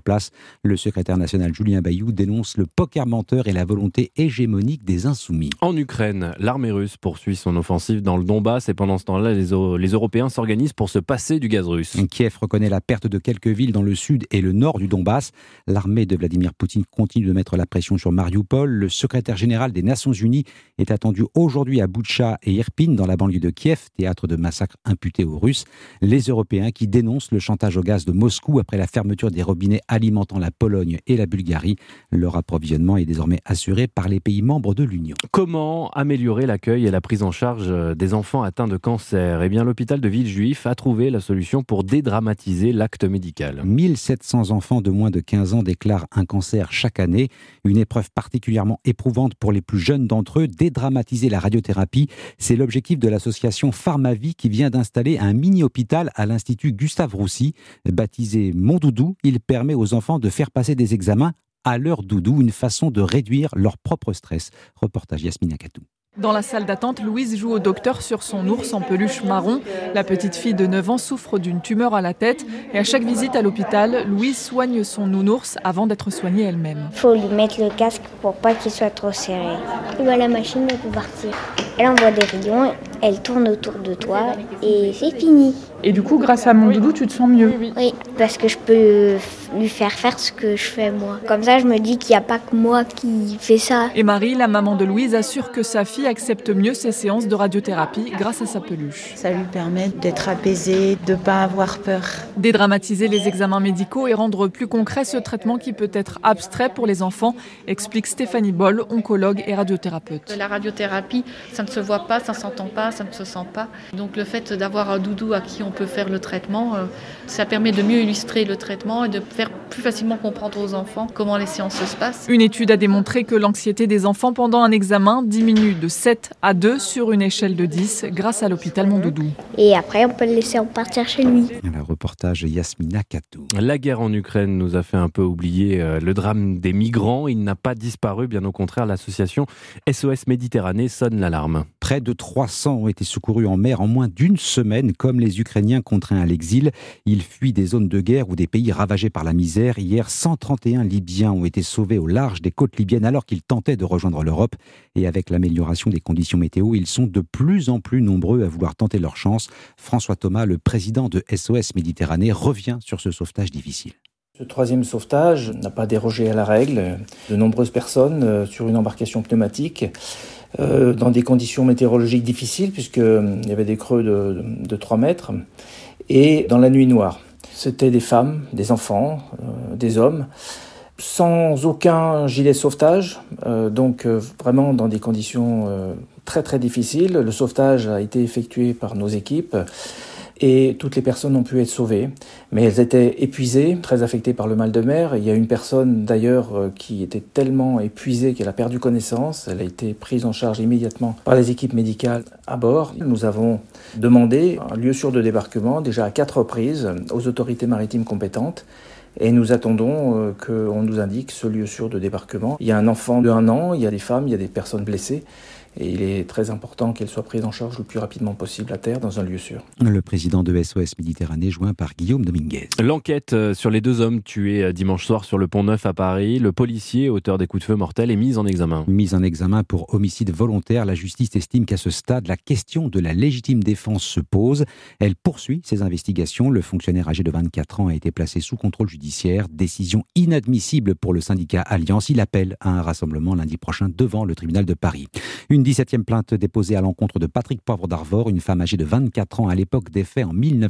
place. Le secrétaire national Julien Bayou dénonce le poker menteur et la volonté hégémonique des insoumis. En Ukraine, l'armée russe poursuit son offensive dans le Donbass et pendant ce temps-là, les Européens s'organisent pour se passer du gaz russe. Kiev reconnaît la perte de quelques villes dans le sud et le nord du Donbass. L'armée de Vladimir Poutine continue de mettre la pression sur Mariupol. Le secrétaire général des Nations Unies est attendu aujourd'hui à Boutcha et Irpin, dans la banlieue de Kiev, théâtre de massacres imputés aux Russes. Les Européens qui dénoncent le chantage au gaz de Moscou après la fermeture des robinets alimentant la Pologne et la Bulgarie. Leur approvisionnement est désormais assuré par les pays membres de l'Union. Comment améliorer l'accueil et la prise en charge des enfants atteints de cancer ? Eh bien, l'hôpital de Villejuif a trouvé la solution pour dédramatiser l'acte médical. 1700 enfants de moins de 15 ans déclarent un cancer chaque année. Une épreuve particulièrement éprouvante pour les plus jeunes d'entre eux. Dédramatiser la radiothérapie, c'est l'objectif de l'association Pharmavie qui vient d'installer un mini-hôpital à l'Institut Gustave Roussy. Baptisé Mon Doudou, il permet aux enfants de faire passer des examens à leur doudou, une façon de réduire leur propre stress. Reportage Yasmina Katou. Dans la salle d'attente, Louise joue au docteur sur son ours en peluche marron. La petite fille de 9 ans souffre d'une tumeur à la tête et à chaque visite à l'hôpital, Louise soigne son nounours avant d'être soignée elle-même. Il faut lui mettre le casque pour pas qu'il soit trop serré. Et voilà, la machine elle peut partir. Elle envoie des rayons, elle tourne autour de toi et c'est fini. Et du coup, grâce à mon doudou, tu te sens mieux ? Oui, parce que je peux lui faire ce que je fais moi. Comme ça, je me dis qu'il n'y a pas que moi qui fais ça. Et Marie, la maman de Louise, assure que sa fille accepte mieux ses séances de radiothérapie grâce à sa peluche. Ça lui permet d'être apaisée, de ne pas avoir peur. Dédramatiser les examens médicaux et rendre plus concret ce traitement qui peut être abstrait pour les enfants, explique Stéphanie Boll, oncologue et radiothérapeute. La radiothérapie, ça ne se voit pas, ça ne s'entend pas, ça ne se sent pas. Donc le fait d'avoir un doudou à qui on peut faire le traitement, ça permet de mieux illustrer le traitement et de faire plus facilement comprendre aux enfants comment les séances se passent. Une étude a démontré que l'anxiété des enfants pendant un examen diminue de 7 à 2 sur une échelle de 10 grâce à l'hôpital Mon Doudou. Et après, on peut le laisser repartir chez lui. Le reportage Yasmina Katou. La guerre en Ukraine nous a fait un peu oublier le drame des migrants. Il n'a pas disparu, bien au contraire, l'association SOS Méditerranée sonne l'alarme. Près de 300 ont été secourus en mer en moins d'une semaine, comme les Ukrainiens contraints à l'exil. Ils fuient des zones de guerre ou des pays ravagés par la misère. Hier, 131 Libyens ont été sauvés au large des côtes libyennes alors qu'ils tentaient de rejoindre l'Europe. Et avec l'amélioration des conditions météo, ils sont de plus en plus nombreux à vouloir tenter leur chance. François Thomas, le président de SOS Méditerranée, revient sur ce sauvetage difficile. Ce troisième sauvetage n'a pas dérogé à la règle. De nombreuses personnes sur une embarcation pneumatique dans des conditions météorologiques difficiles puisqu'il y avait des creux de 3 mètres et dans la nuit noire. C'était des femmes, des enfants, des hommes, sans aucun gilet de sauvetage, donc vraiment dans des conditions très très difficiles. Le sauvetage a été effectué par nos équipes et toutes les personnes ont pu être sauvées, mais elles étaient épuisées, très affectées par le mal de mer. Il y a une personne d'ailleurs qui était tellement épuisée qu'elle a perdu connaissance. Elle a été prise en charge immédiatement par les équipes médicales à bord. Nous avons demandé un lieu sûr de débarquement déjà à 4 reprises aux autorités maritimes compétentes. Et nous attendons qu'on nous indique ce lieu sûr de débarquement. Il y a un enfant de 1 an, il y a des femmes, il y a des personnes blessées. Et il est très important qu'elles soient prises en charge le plus rapidement possible à terre dans un lieu sûr. Le président de SOS Méditerranée, joint par Guillaume Dominguez. L'enquête sur les 2 hommes tués dimanche soir sur le Pont-Neuf à Paris. Le policier, auteur des coups de feu mortels, est mis en examen. Mis en examen pour homicide volontaire, la justice estime qu'à ce stade, la question de la légitime défense se pose. Elle poursuit ses investigations. Le fonctionnaire âgé de 24 ans a été placé sous contrôle judiciaire. Décision inadmissible pour le syndicat Alliance. Il appelle à un rassemblement lundi prochain devant le tribunal de Paris. Une 17e plainte déposée à l'encontre de Patrick Poivre d'Arvor, une femme âgée de 24 ans à l'époque des faits en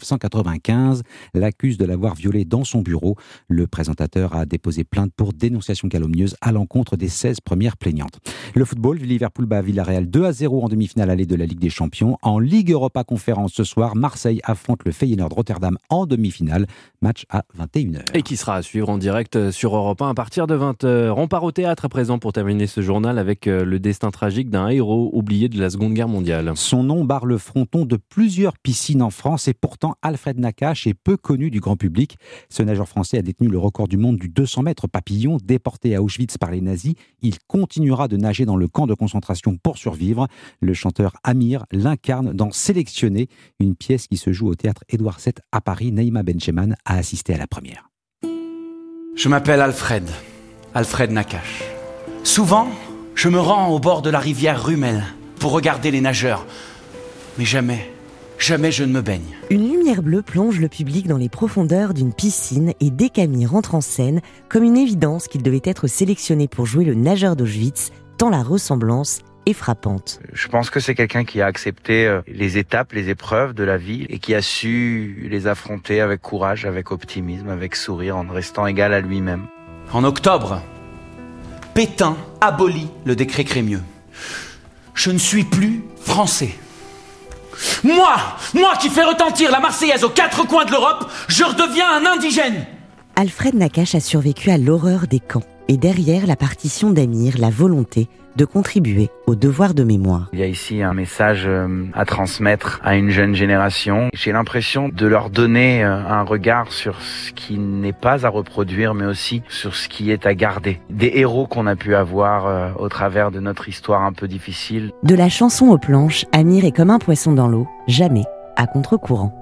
1995, l'accuse de l'avoir violée dans son bureau. Le présentateur a déposé plainte pour dénonciation calomnieuse à l'encontre des 16 premières plaignantes. Le football, Liverpool bat Villarreal 2-0 en demi-finale allée de la Ligue des Champions. En Ligue Europa Conférence ce soir, Marseille affronte le Feyenoord Rotterdam en demi-finale. Match à 21h. Et qui sera à suivre en direct sur Europe 1 à partir de 20h. On part au théâtre à présent pour terminer ce journal avec le destin tragique d'un héros oublié de la Seconde Guerre mondiale. Son nom barre le fronton de plusieurs piscines en France et pourtant Alfred Nakache est peu connu du grand public. Ce nageur français a détenu le record du monde du 200 mètres papillon. Déporté à Auschwitz par les nazis, il continuera de nager dans le camp de concentration pour survivre. Le chanteur Amir l'incarne dans Sélectionné, une pièce qui se joue au théâtre Édouard VII à Paris. Naïma Bencheman a assisté à la première. Je m'appelle Alfred Nakache. Souvent, je me rends au bord de la rivière Rummel pour regarder les nageurs. Mais jamais je ne me baigne. Une lumière bleue plonge le public dans les profondeurs d'une piscine et dès qu'Amir rentre en scène, comme une évidence qu'il devait être sélectionné pour jouer le nageur d'Auschwitz, tant la ressemblance est frappante. Je pense que c'est quelqu'un qui a accepté les étapes, les épreuves de la vie et qui a su les affronter avec courage, avec optimisme, avec sourire, en restant égal à lui-même. En octobre, Pétain abolit le décret Crémieux. Je ne suis plus français. Moi qui fais retentir la Marseillaise aux quatre coins de l'Europe, je redeviens un indigène. Alfred Nakache a survécu à l'horreur des camps. Et derrière la partition d'Amir, la volonté de contribuer au devoir de mémoire. Il y a ici un message à transmettre à une jeune génération. J'ai l'impression de leur donner un regard sur ce qui n'est pas à reproduire, mais aussi sur ce qui est à garder. Des héros qu'on a pu avoir au travers de notre histoire un peu difficile. De la chanson aux planches, Amir est comme un poisson dans l'eau, jamais à contre-courant.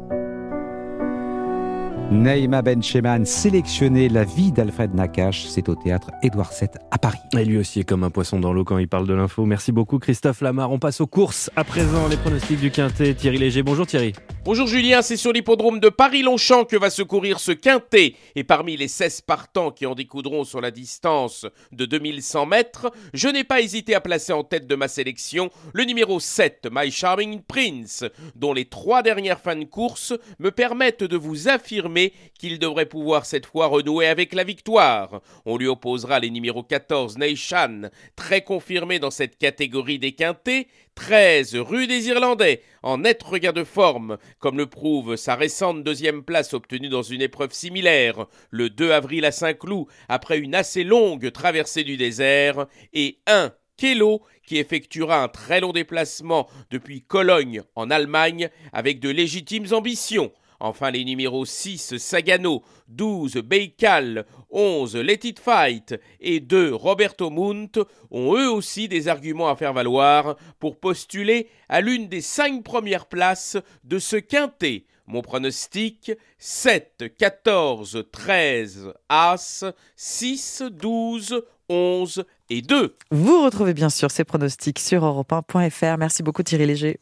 Naïma Bencheman, sélectionner la vie d'Alfred Nakache, c'est au théâtre Édouard VII à Paris. Et lui aussi est comme un poisson dans l'eau quand il parle de l'info. Merci beaucoup Christophe Lamar. On passe aux courses. À présent, les pronostics du Quintet. Thierry Léger. Bonjour Thierry. Bonjour Julien, c'est sur l'hippodrome de Paris-Longchamp que va se courir ce Quintet. Et parmi les 16 partants qui en découdront sur la distance de 2100 mètres, je n'ai pas hésité à placer en tête de ma sélection le numéro 7, My Charming Prince, dont les 3 dernières fins de course me permettent de vous affirmer qu'il devrait pouvoir cette fois renouer avec la victoire. On lui opposera les numéros 14, Nation, très confirmé dans cette catégorie des quintets, 13, Rue des Irlandais, en net regain de forme, comme le prouve sa récente deuxième place obtenue dans une épreuve similaire, le 2 avril à Saint-Cloud, après une assez longue traversée du désert, et 1, Kelo, qui effectuera un très long déplacement depuis Cologne en Allemagne avec de légitimes ambitions. Enfin, les numéros 6, Sagano, 12, Beikal, 11, Let It Fight et 2, Roberto Munt ont eux aussi des arguments à faire valoir pour postuler à l'une des 5 premières places de ce quintet. Mon pronostic, 7, 14, 13, As, 6, 12, 11 et 2. Vous retrouvez bien sûr ces pronostics sur europe1.fr. Merci beaucoup Thierry Léger.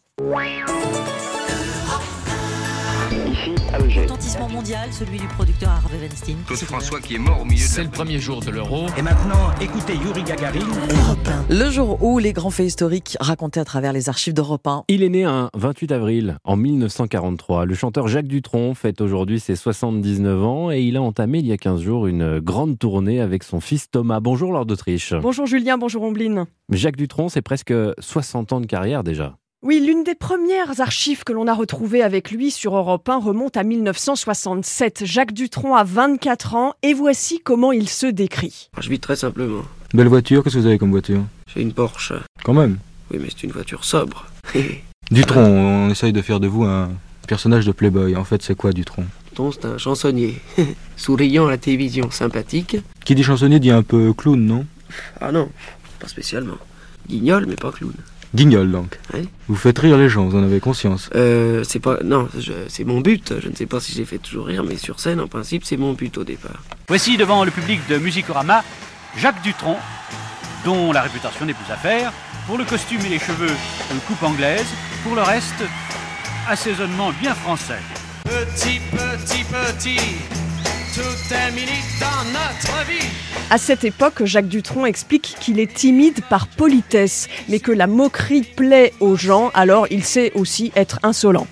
Retentissement mondial, celui du producteur Harvey Weinstein. Claude François qui est mort au milieu de... C'est le premier jour de l'Euro. Et maintenant, écoutez Yuri Gagarin. Le jour où les grands faits historiques racontés à travers les archives d'Europe 1. Il est né un 28 avril en 1943. Le chanteur Jacques Dutronc fête aujourd'hui ses 79 ans et il a entamé il y a 15 jours une grande tournée avec son fils Thomas. Bonjour Laure d'Autriche. Bonjour Julien, bonjour Ombline. Jacques Dutronc, c'est presque 60 ans de carrière déjà. Oui, l'une des premières archives que l'on a retrouvées avec lui sur Europe 1 remonte à 1967. Jacques Dutronc a 24 ans et voici comment il se décrit. Je vis très simplement. Belle voiture, qu'est-ce que vous avez comme voiture? J'ai une Porsche. Quand même. Oui, mais c'est une voiture sobre. Dutronc, on essaye de faire de vous un personnage de Playboy. En fait, c'est quoi Dutronc? Dutronc, c'est un chansonnier. Souriant à la télévision, sympathique. Qui dit chansonnier dit un peu clown, non? Ah non, pas spécialement. Guignol, mais pas clown. Guignol donc. Oui. Vous faites rire les gens, vous en avez conscience? C'est pas... Non, c'est mon but. Je ne sais pas si j'ai fait toujours rire, mais sur scène, en principe, c'est mon but au départ. Voici devant le public de Musicorama, Jacques Dutronc, dont la réputation n'est plus à faire. Pour le costume et les cheveux, une coupe anglaise. Pour le reste, assaisonnement bien français. Petit, tout est minute dans notre vie. À cette époque, Jacques Dutronc explique qu'il est timide par politesse, mais que la moquerie plaît aux gens, alors il sait aussi être insolent.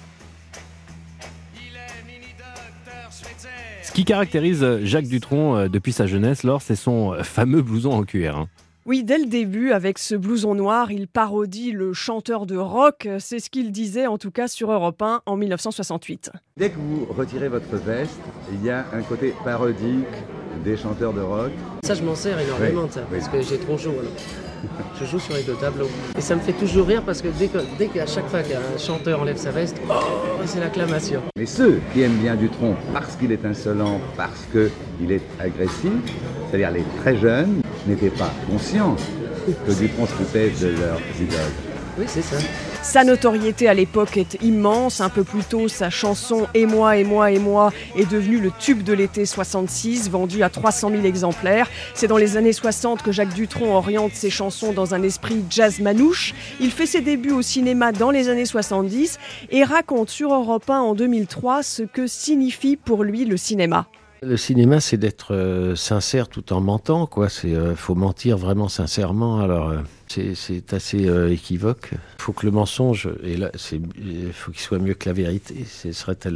Ce qui caractérise Jacques Dutronc depuis sa jeunesse, Laure, c'est son fameux blouson en cuir. Oui, dès le début, avec ce blouson noir, il parodie le chanteur de rock. C'est ce qu'il disait en tout cas sur Europe 1 en 1968. Dès que vous retirez votre veste, il y a un côté parodique des chanteurs de rock. Ça, je m'en sers énormément de ça, parce que j'ai trop chaud. Alors. Je joue sur les deux tableaux. Et ça me fait toujours rire parce que dès qu'à chaque fois qu'un chanteur enlève sa veste, c'est l'acclamation. Mais ceux qui aiment bien Dutronc parce qu'il est insolent, parce qu'il est agressif, c'est-à-dire les très jeunes, n'étaient pas conscients que Dutronc se foutait de leurs idoles. Oui, c'est ça. Sa notoriété à l'époque est immense. Un peu plus tôt, sa chanson « Et moi, et moi, et moi » est devenue le tube de l'été 66, vendu à 300 000 exemplaires. C'est dans les années 60 que Jacques Dutronc oriente ses chansons dans un esprit jazz manouche. Il fait ses débuts au cinéma dans les années 70 et raconte sur Europe 1 en 2003 ce que signifie pour lui le cinéma. Le cinéma, c'est d'être sincère tout en mentant, quoi. Faut mentir vraiment sincèrement. Alors, c'est assez équivoque. Il faut que le mensonge, faut qu'il soit mieux que la vérité. C'est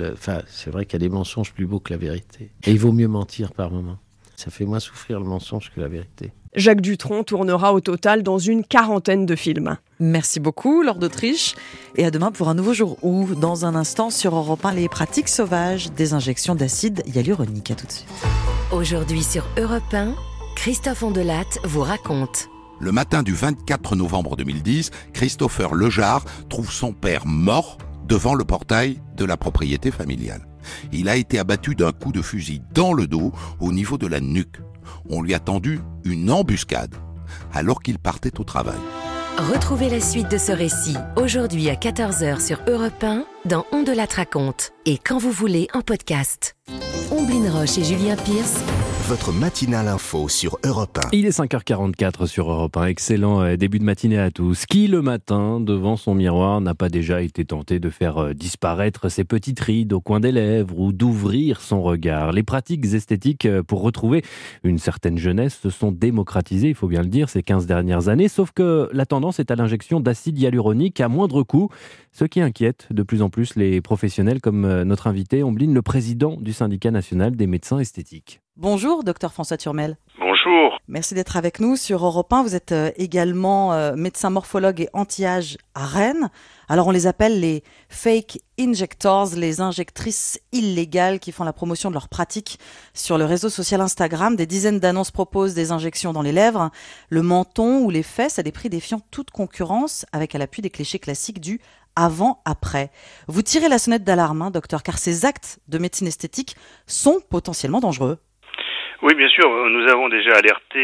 vrai qu'il y a des mensonges plus beaux que la vérité. Et il vaut mieux mentir par moment. Ça fait moins souffrir le mensonge que la vérité. Jacques Dutronc tournera au total dans une 40aine de films. Merci beaucoup, Laure d'Autriche. Et à demain pour un nouveau jour où, dans un instant, sur Europe 1, les pratiques sauvages des injections d'acide hyaluronique. À tout de suite. Aujourd'hui sur Europe 1, Christophe Ondelatte vous raconte. Le matin du 24 novembre 2010, Christopher Lejard trouve son père mort devant le portail de la propriété familiale. Il a été abattu d'un coup de fusil dans le dos au niveau de la nuque. On lui a tendu une embuscade alors qu'il partait au travail. Retrouvez la suite de ce récit aujourd'hui à 14h sur Europe 1 dans Ondelatte raconte et quand vous voulez en podcast. Omblin Roche et Julien Pierce. Votre matinale info sur Europe 1. Il est 5h44 sur Europe 1. Excellent début de matinée à tous. Qui le matin, devant son miroir, n'a pas déjà été tenté de faire disparaître ses petites rides au coin des lèvres ou d'ouvrir son regard? Les pratiques esthétiques pour retrouver une certaine jeunesse se sont démocratisées, il faut bien le dire, ces 15 dernières années. Sauf que la tendance est à l'injection d'acide hyaluronique à moindre coût, ce qui inquiète de plus en plus les professionnels comme notre invité, Omblin, le président du syndicat national des médecins esthétiques. Bonjour, docteur François Turmel. Bonjour. Merci d'être avec nous sur Europe 1. Vous êtes également médecin morphologue et anti-âge à Rennes. Alors on les appelle les fake injectors, les injectrices illégales qui font la promotion de leurs pratiques sur le réseau social Instagram. Des dizaines d'annonces proposent des injections dans les lèvres, le menton ou les fesses à des prix défiant toute concurrence, avec à l'appui des clichés classiques du avant-après. Vous tirez la sonnette d'alarme, docteur, car ces actes de médecine esthétique sont potentiellement dangereux. Oui, bien sûr, nous avons déjà alerté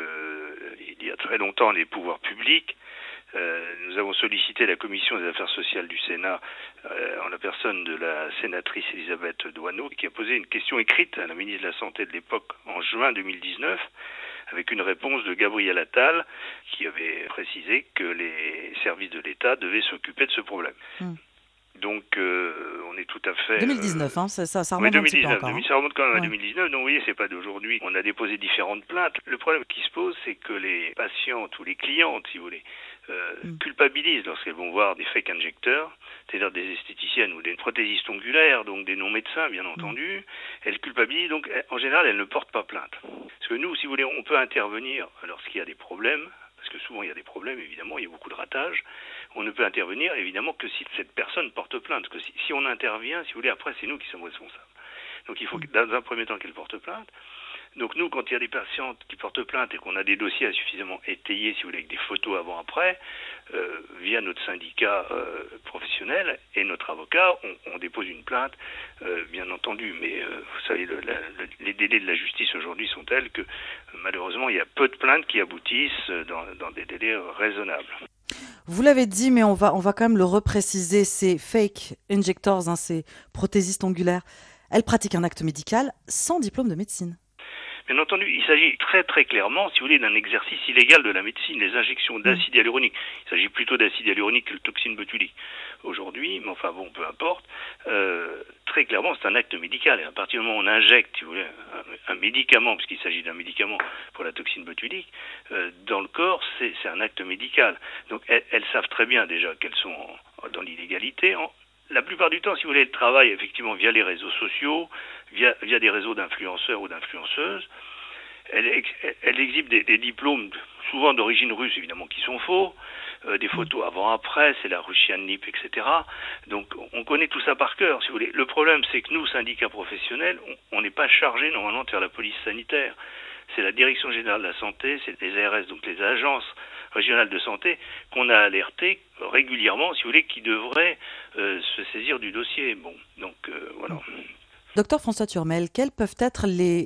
il y a très longtemps les pouvoirs publics. Nous avons sollicité la commission des affaires sociales du Sénat en la personne de la sénatrice Elisabeth Doineau qui a posé une question écrite à la ministre de la Santé de l'époque en juin 2019 avec une réponse de Gabriel Attal qui avait précisé que les services de l'État devaient s'occuper de ce problème. Donc on est tout à fait... 2019, ça remonte un petit peu encore. Ça remonte quand même à 2019, donc vous voyez, c'est pas d'aujourd'hui. On a déposé différentes plaintes. Le problème qui se pose, c'est que les patientes ou les clientes, si vous voulez, culpabilisent lorsqu'elles vont voir des fake injecteurs, c'est-à-dire des esthéticiennes ou des prothésistes ongulaires, donc des non-médecins, bien entendu. Elles culpabilisent, donc en général, elles ne portent pas plainte. Parce que nous, si vous voulez, on peut intervenir lorsqu'il y a des problèmes, parce que souvent il y a des problèmes, évidemment, il y a beaucoup de ratages. On ne peut intervenir, évidemment, que si cette personne porte plainte. Parce que si on intervient, si vous voulez, après, c'est nous qui sommes responsables. Donc il faut que, dans un premier temps, qu'elle porte plainte. Donc nous, quand il y a des patientes qui portent plainte et qu'on a des dossiers suffisamment étayés, si vous voulez, avec des photos avant-après, via notre syndicat professionnel et notre avocat, on dépose une plainte, bien entendu. Mais vous savez, les délais de la justice aujourd'hui sont tels que malheureusement, il y a peu de plaintes qui aboutissent dans des délais raisonnables. Vous l'avez dit, mais on va quand même le repréciser, ces fake injectors, ces prothésistes ongulaires, elles pratiquent un acte médical sans diplôme de médecine. Bien entendu, il s'agit très très clairement, si vous voulez, d'un exercice illégal de la médecine, les injections d'acide hyaluronique. Il s'agit plutôt d'acide hyaluronique que de toxine botulique aujourd'hui, mais enfin bon, peu importe. Très clairement, c'est un acte médical. Et à partir du moment où on injecte, si vous voulez, un médicament, puisqu'il s'agit d'un médicament pour la toxine botulique, dans le corps, c'est un acte médical. Donc elles savent très bien déjà qu'elles sont dans l'illégalité. La plupart du temps, si vous voulez, elles travaillent effectivement via les réseaux sociaux, via des réseaux d'influenceurs ou d'influenceuses. Elles exhibent des diplômes, souvent d'origine russe, évidemment, qui sont faux, des photos avant-après, c'est la Russian Nip, etc. Donc, on connaît tout ça par cœur, si vous voulez. Le problème, c'est que nous, syndicats professionnels, on n'est pas chargés, normalement, de faire la police sanitaire. C'est la Direction Générale de la Santé, c'est les ARS, donc les agences régionales de santé, qu'on a alertées régulièrement, si vous voulez, qui devraient se saisir du dossier. Bon, donc, voilà. Docteur François Turmel, quelles peuvent être les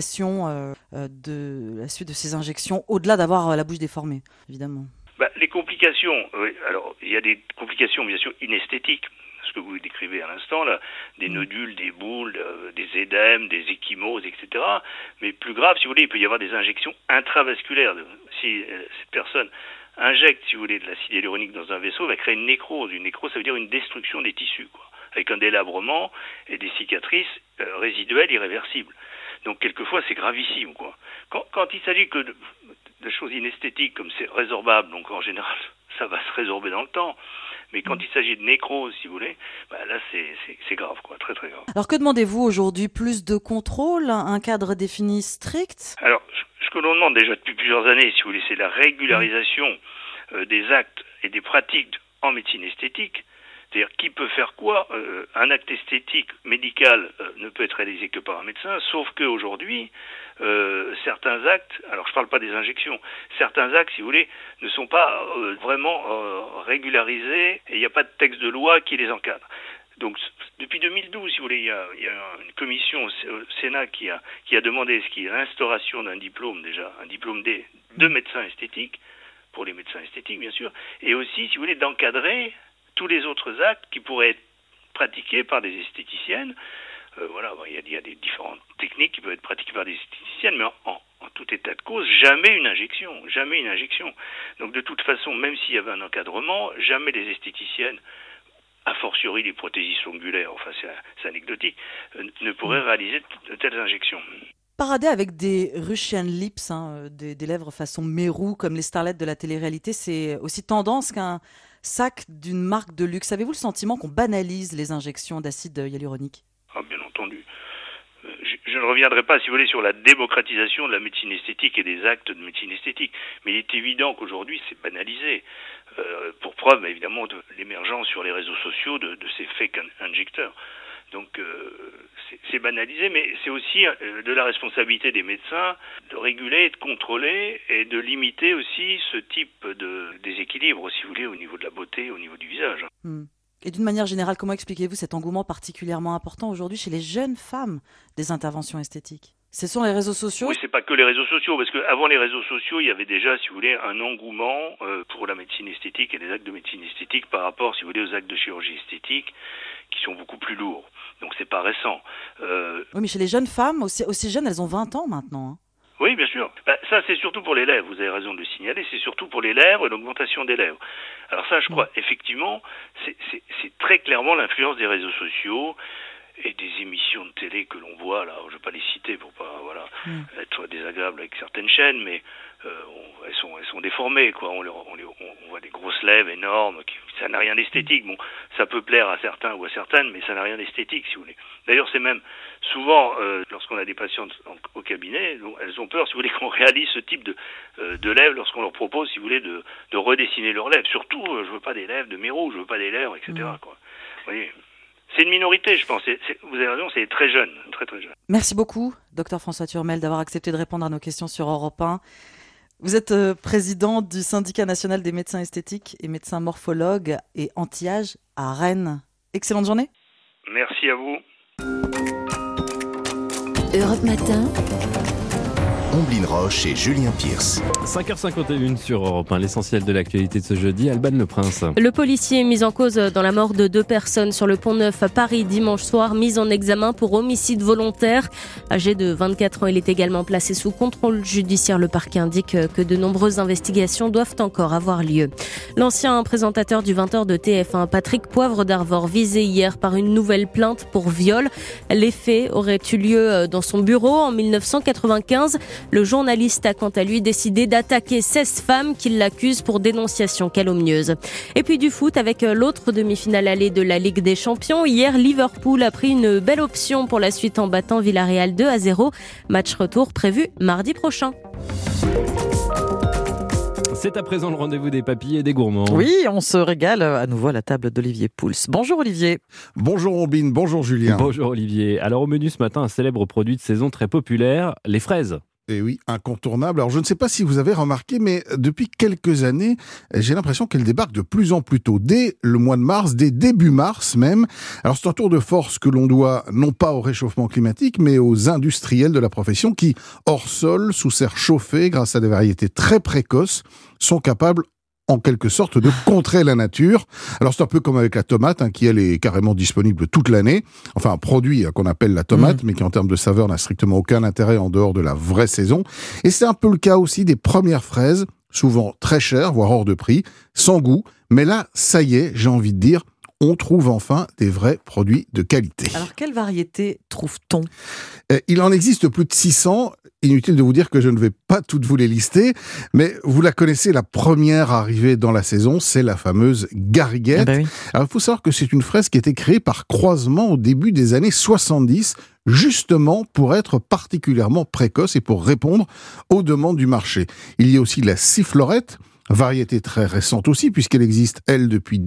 complications de la suite de ces injections, au-delà d'avoir la bouche déformée, évidemment? Les complications complications, alors il y a des complications bien sûr inesthétiques, ce que vous décrivez à l'instant, là, des nodules, des boules, des édèmes, des ecchymoses, etc. Mais plus grave, si vous voulez, il peut y avoir des injections intravasculaires. Si cette personne injecte, si vous voulez, de l'acide hyaluronique dans un vaisseau, va créer une nécrose. Une nécrose, ça veut dire une destruction des tissus, quoi, avec un délabrement et des cicatrices résiduelles irréversibles. Donc quelquefois, c'est gravissime, quoi. Quand il s'agit que de choses inesthétiques, comme c'est résorbable, donc en général, ça va se résorber dans le temps. Mais quand il s'agit de nécrose, si vous voulez, là c'est grave, quoi, très très grave. Alors que demandez-vous aujourd'hui? Plus de contrôle, un cadre défini strict? Alors, ce que l'on demande déjà depuis plusieurs années, si vous voulez, c'est la régularisation des actes et des pratiques en médecine esthétique. C'est-à-dire qui peut faire quoi? Un acte esthétique médical ne peut être réalisé que par un médecin, sauf qu'aujourd'hui, certains actes, alors je ne parle pas des injections, certains actes, si vous voulez, ne sont pas vraiment régularisés et il n'y a pas de texte de loi qui les encadre. Donc depuis 2012, si vous voulez, il y a une commission au Sénat qui a demandé ce qui est l'instauration d'un diplôme déjà, un diplôme de médecin esthétique, pour les médecins esthétiques bien sûr, et aussi, si vous voulez, d'encadrer tous les autres actes qui pourraient être pratiqués par des esthéticiennes. Il y a des différentes techniques qui peuvent être pratiquées par des esthéticiennes, mais en tout état de cause, jamais une injection. Donc de toute façon, même s'il y avait un encadrement, jamais les esthéticiennes, a fortiori les prothésistes ongulaires, enfin c'est anecdotique, ne pourraient réaliser de telles injections. Parader avec des Russian lips, des lèvres façon Mérou, comme les starlettes de la télé-réalité, c'est aussi tendance qu'un sac d'une marque de luxe. Avez-vous le sentiment qu'on banalise les injections d'acide hyaluronique? Bien entendu. Je ne reviendrai pas, si vous voulez, sur la démocratisation de la médecine esthétique et des actes de médecine esthétique. Mais il est évident qu'aujourd'hui, c'est banalisé. Pour preuve, évidemment, de l'émergence sur les réseaux sociaux de ces fake injecteurs. Donc, c'est banalisé, mais c'est aussi de la responsabilité des médecins de réguler, de contrôler et de limiter aussi ce type de déséquilibre, si vous voulez, au niveau de la beauté, au niveau du visage. Et d'une manière générale, comment expliquez-vous cet engouement particulièrement important aujourd'hui chez les jeunes femmes des interventions esthétiques? Ce sont les réseaux sociaux? Oui, c'est pas que les réseaux sociaux, parce qu'avant les réseaux sociaux, il y avait déjà, si vous voulez, un engouement pour la médecine esthétique et les actes de médecine esthétique par rapport, si vous voulez, aux actes de chirurgie esthétique qui sont beaucoup plus lourds. Donc c'est pas récent. Oui, mais chez les jeunes femmes, aussi jeunes, elles ont 20 ans maintenant. Oui, bien sûr. Ça, c'est surtout pour les lèvres, vous avez raison de le signaler, c'est surtout pour les lèvres et l'augmentation des lèvres. Alors ça, je crois, effectivement, c'est très clairement l'influence des réseaux sociaux et des émissions de télé que l'on voit, là, je ne vais pas les citer pour pas être désagréable avec certaines chaînes, mais elles sont déformées, quoi. On voit des grosses lèvres énormes, ça n'a rien d'esthétique. Bon, ça peut plaire à certains ou à certaines, mais ça n'a rien d'esthétique, si vous voulez. D'ailleurs, c'est même souvent, lorsqu'on a des patientes au cabinet, elles ont peur, si vous voulez, qu'on réalise ce type de lèvres lorsqu'on leur propose, si vous voulez, de redessiner leurs lèvres. Surtout, je veux pas des lèvres de Mérou, je veux pas des lèvres, etc., quoi. Vous voyez. C'est une minorité, je pense. Vous avez raison, c'est très jeune, très très jeune. Merci beaucoup, Dr François Turmel, d'avoir accepté de répondre à nos questions sur Europe 1. Vous êtes président du syndicat national des médecins esthétiques et médecins morphologues et anti-âge à Rennes. Excellente journée. Merci à vous. Europe Matin. Omblin Roche et Julien Pierce. 5h51 sur Europe 1, l'essentiel de l'actualité de ce jeudi, Alban Le Prince. Le policier mis en cause dans la mort de 2 personnes sur le Pont-Neuf à Paris dimanche soir, mis en examen pour homicide volontaire. Âgé de 24 ans, il est également placé sous contrôle judiciaire. Le parquet indique que de nombreuses investigations doivent encore avoir lieu. L'ancien présentateur du 20h de TF1, Patrick Poivre d'Arvor, visé hier par une nouvelle plainte pour viol. Les faits auraient eu lieu dans son bureau en 1995. Le journaliste a quant à lui décidé d'attaquer 16 femmes qui l'accusent pour dénonciation calomnieuse. Et puis du foot avec l'autre demi-finale allée de la Ligue des Champions. Hier, Liverpool a pris une belle option pour la suite en battant Villarreal 2-0. Match retour prévu mardi prochain. C'est à présent le rendez-vous des papilles et des gourmands. Oui, on se régale à nouveau à la table d'Olivier Pouls. Bonjour Olivier. Bonjour Ombine, bonjour Julien. Bonjour Olivier. Alors au menu ce matin, un célèbre produit de saison très populaire, les fraises. Et oui, incontournable. Alors je ne sais pas si vous avez remarqué, mais depuis quelques années, j'ai l'impression qu'elle débarque de plus en plus tôt, dès le mois de mars, dès début mars même. Alors c'est un tour de force que l'on doit non pas au réchauffement climatique, mais aux industriels de la profession qui, hors sol, sous serre chauffée, grâce à des variétés très précoces, sont capables en quelque sorte de contrer la nature. Alors c'est un peu comme avec la tomate, qui elle est carrément disponible toute l'année. Enfin un produit qu'on appelle la tomate, mais qui en termes de saveur n'a strictement aucun intérêt en dehors de la vraie saison. Et c'est un peu le cas aussi des premières fraises, souvent très chères, voire hors de prix, sans goût. Mais là, ça y est, j'ai envie de dire, on trouve enfin des vrais produits de qualité. Alors, quelle variété trouve-t-on ? Il en existe plus de 600. Inutile de vous dire que je ne vais pas toutes vous les lister, mais vous la connaissez, la première arrivée dans la saison, c'est la fameuse gariguette. Ben oui. Alors, il faut savoir que c'est une fraise qui a été créée par croisement au début des années 70, justement pour être particulièrement précoce et pour répondre aux demandes du marché. Il y a aussi la sifflorette, variété très récente aussi, puisqu'elle existe, elle, depuis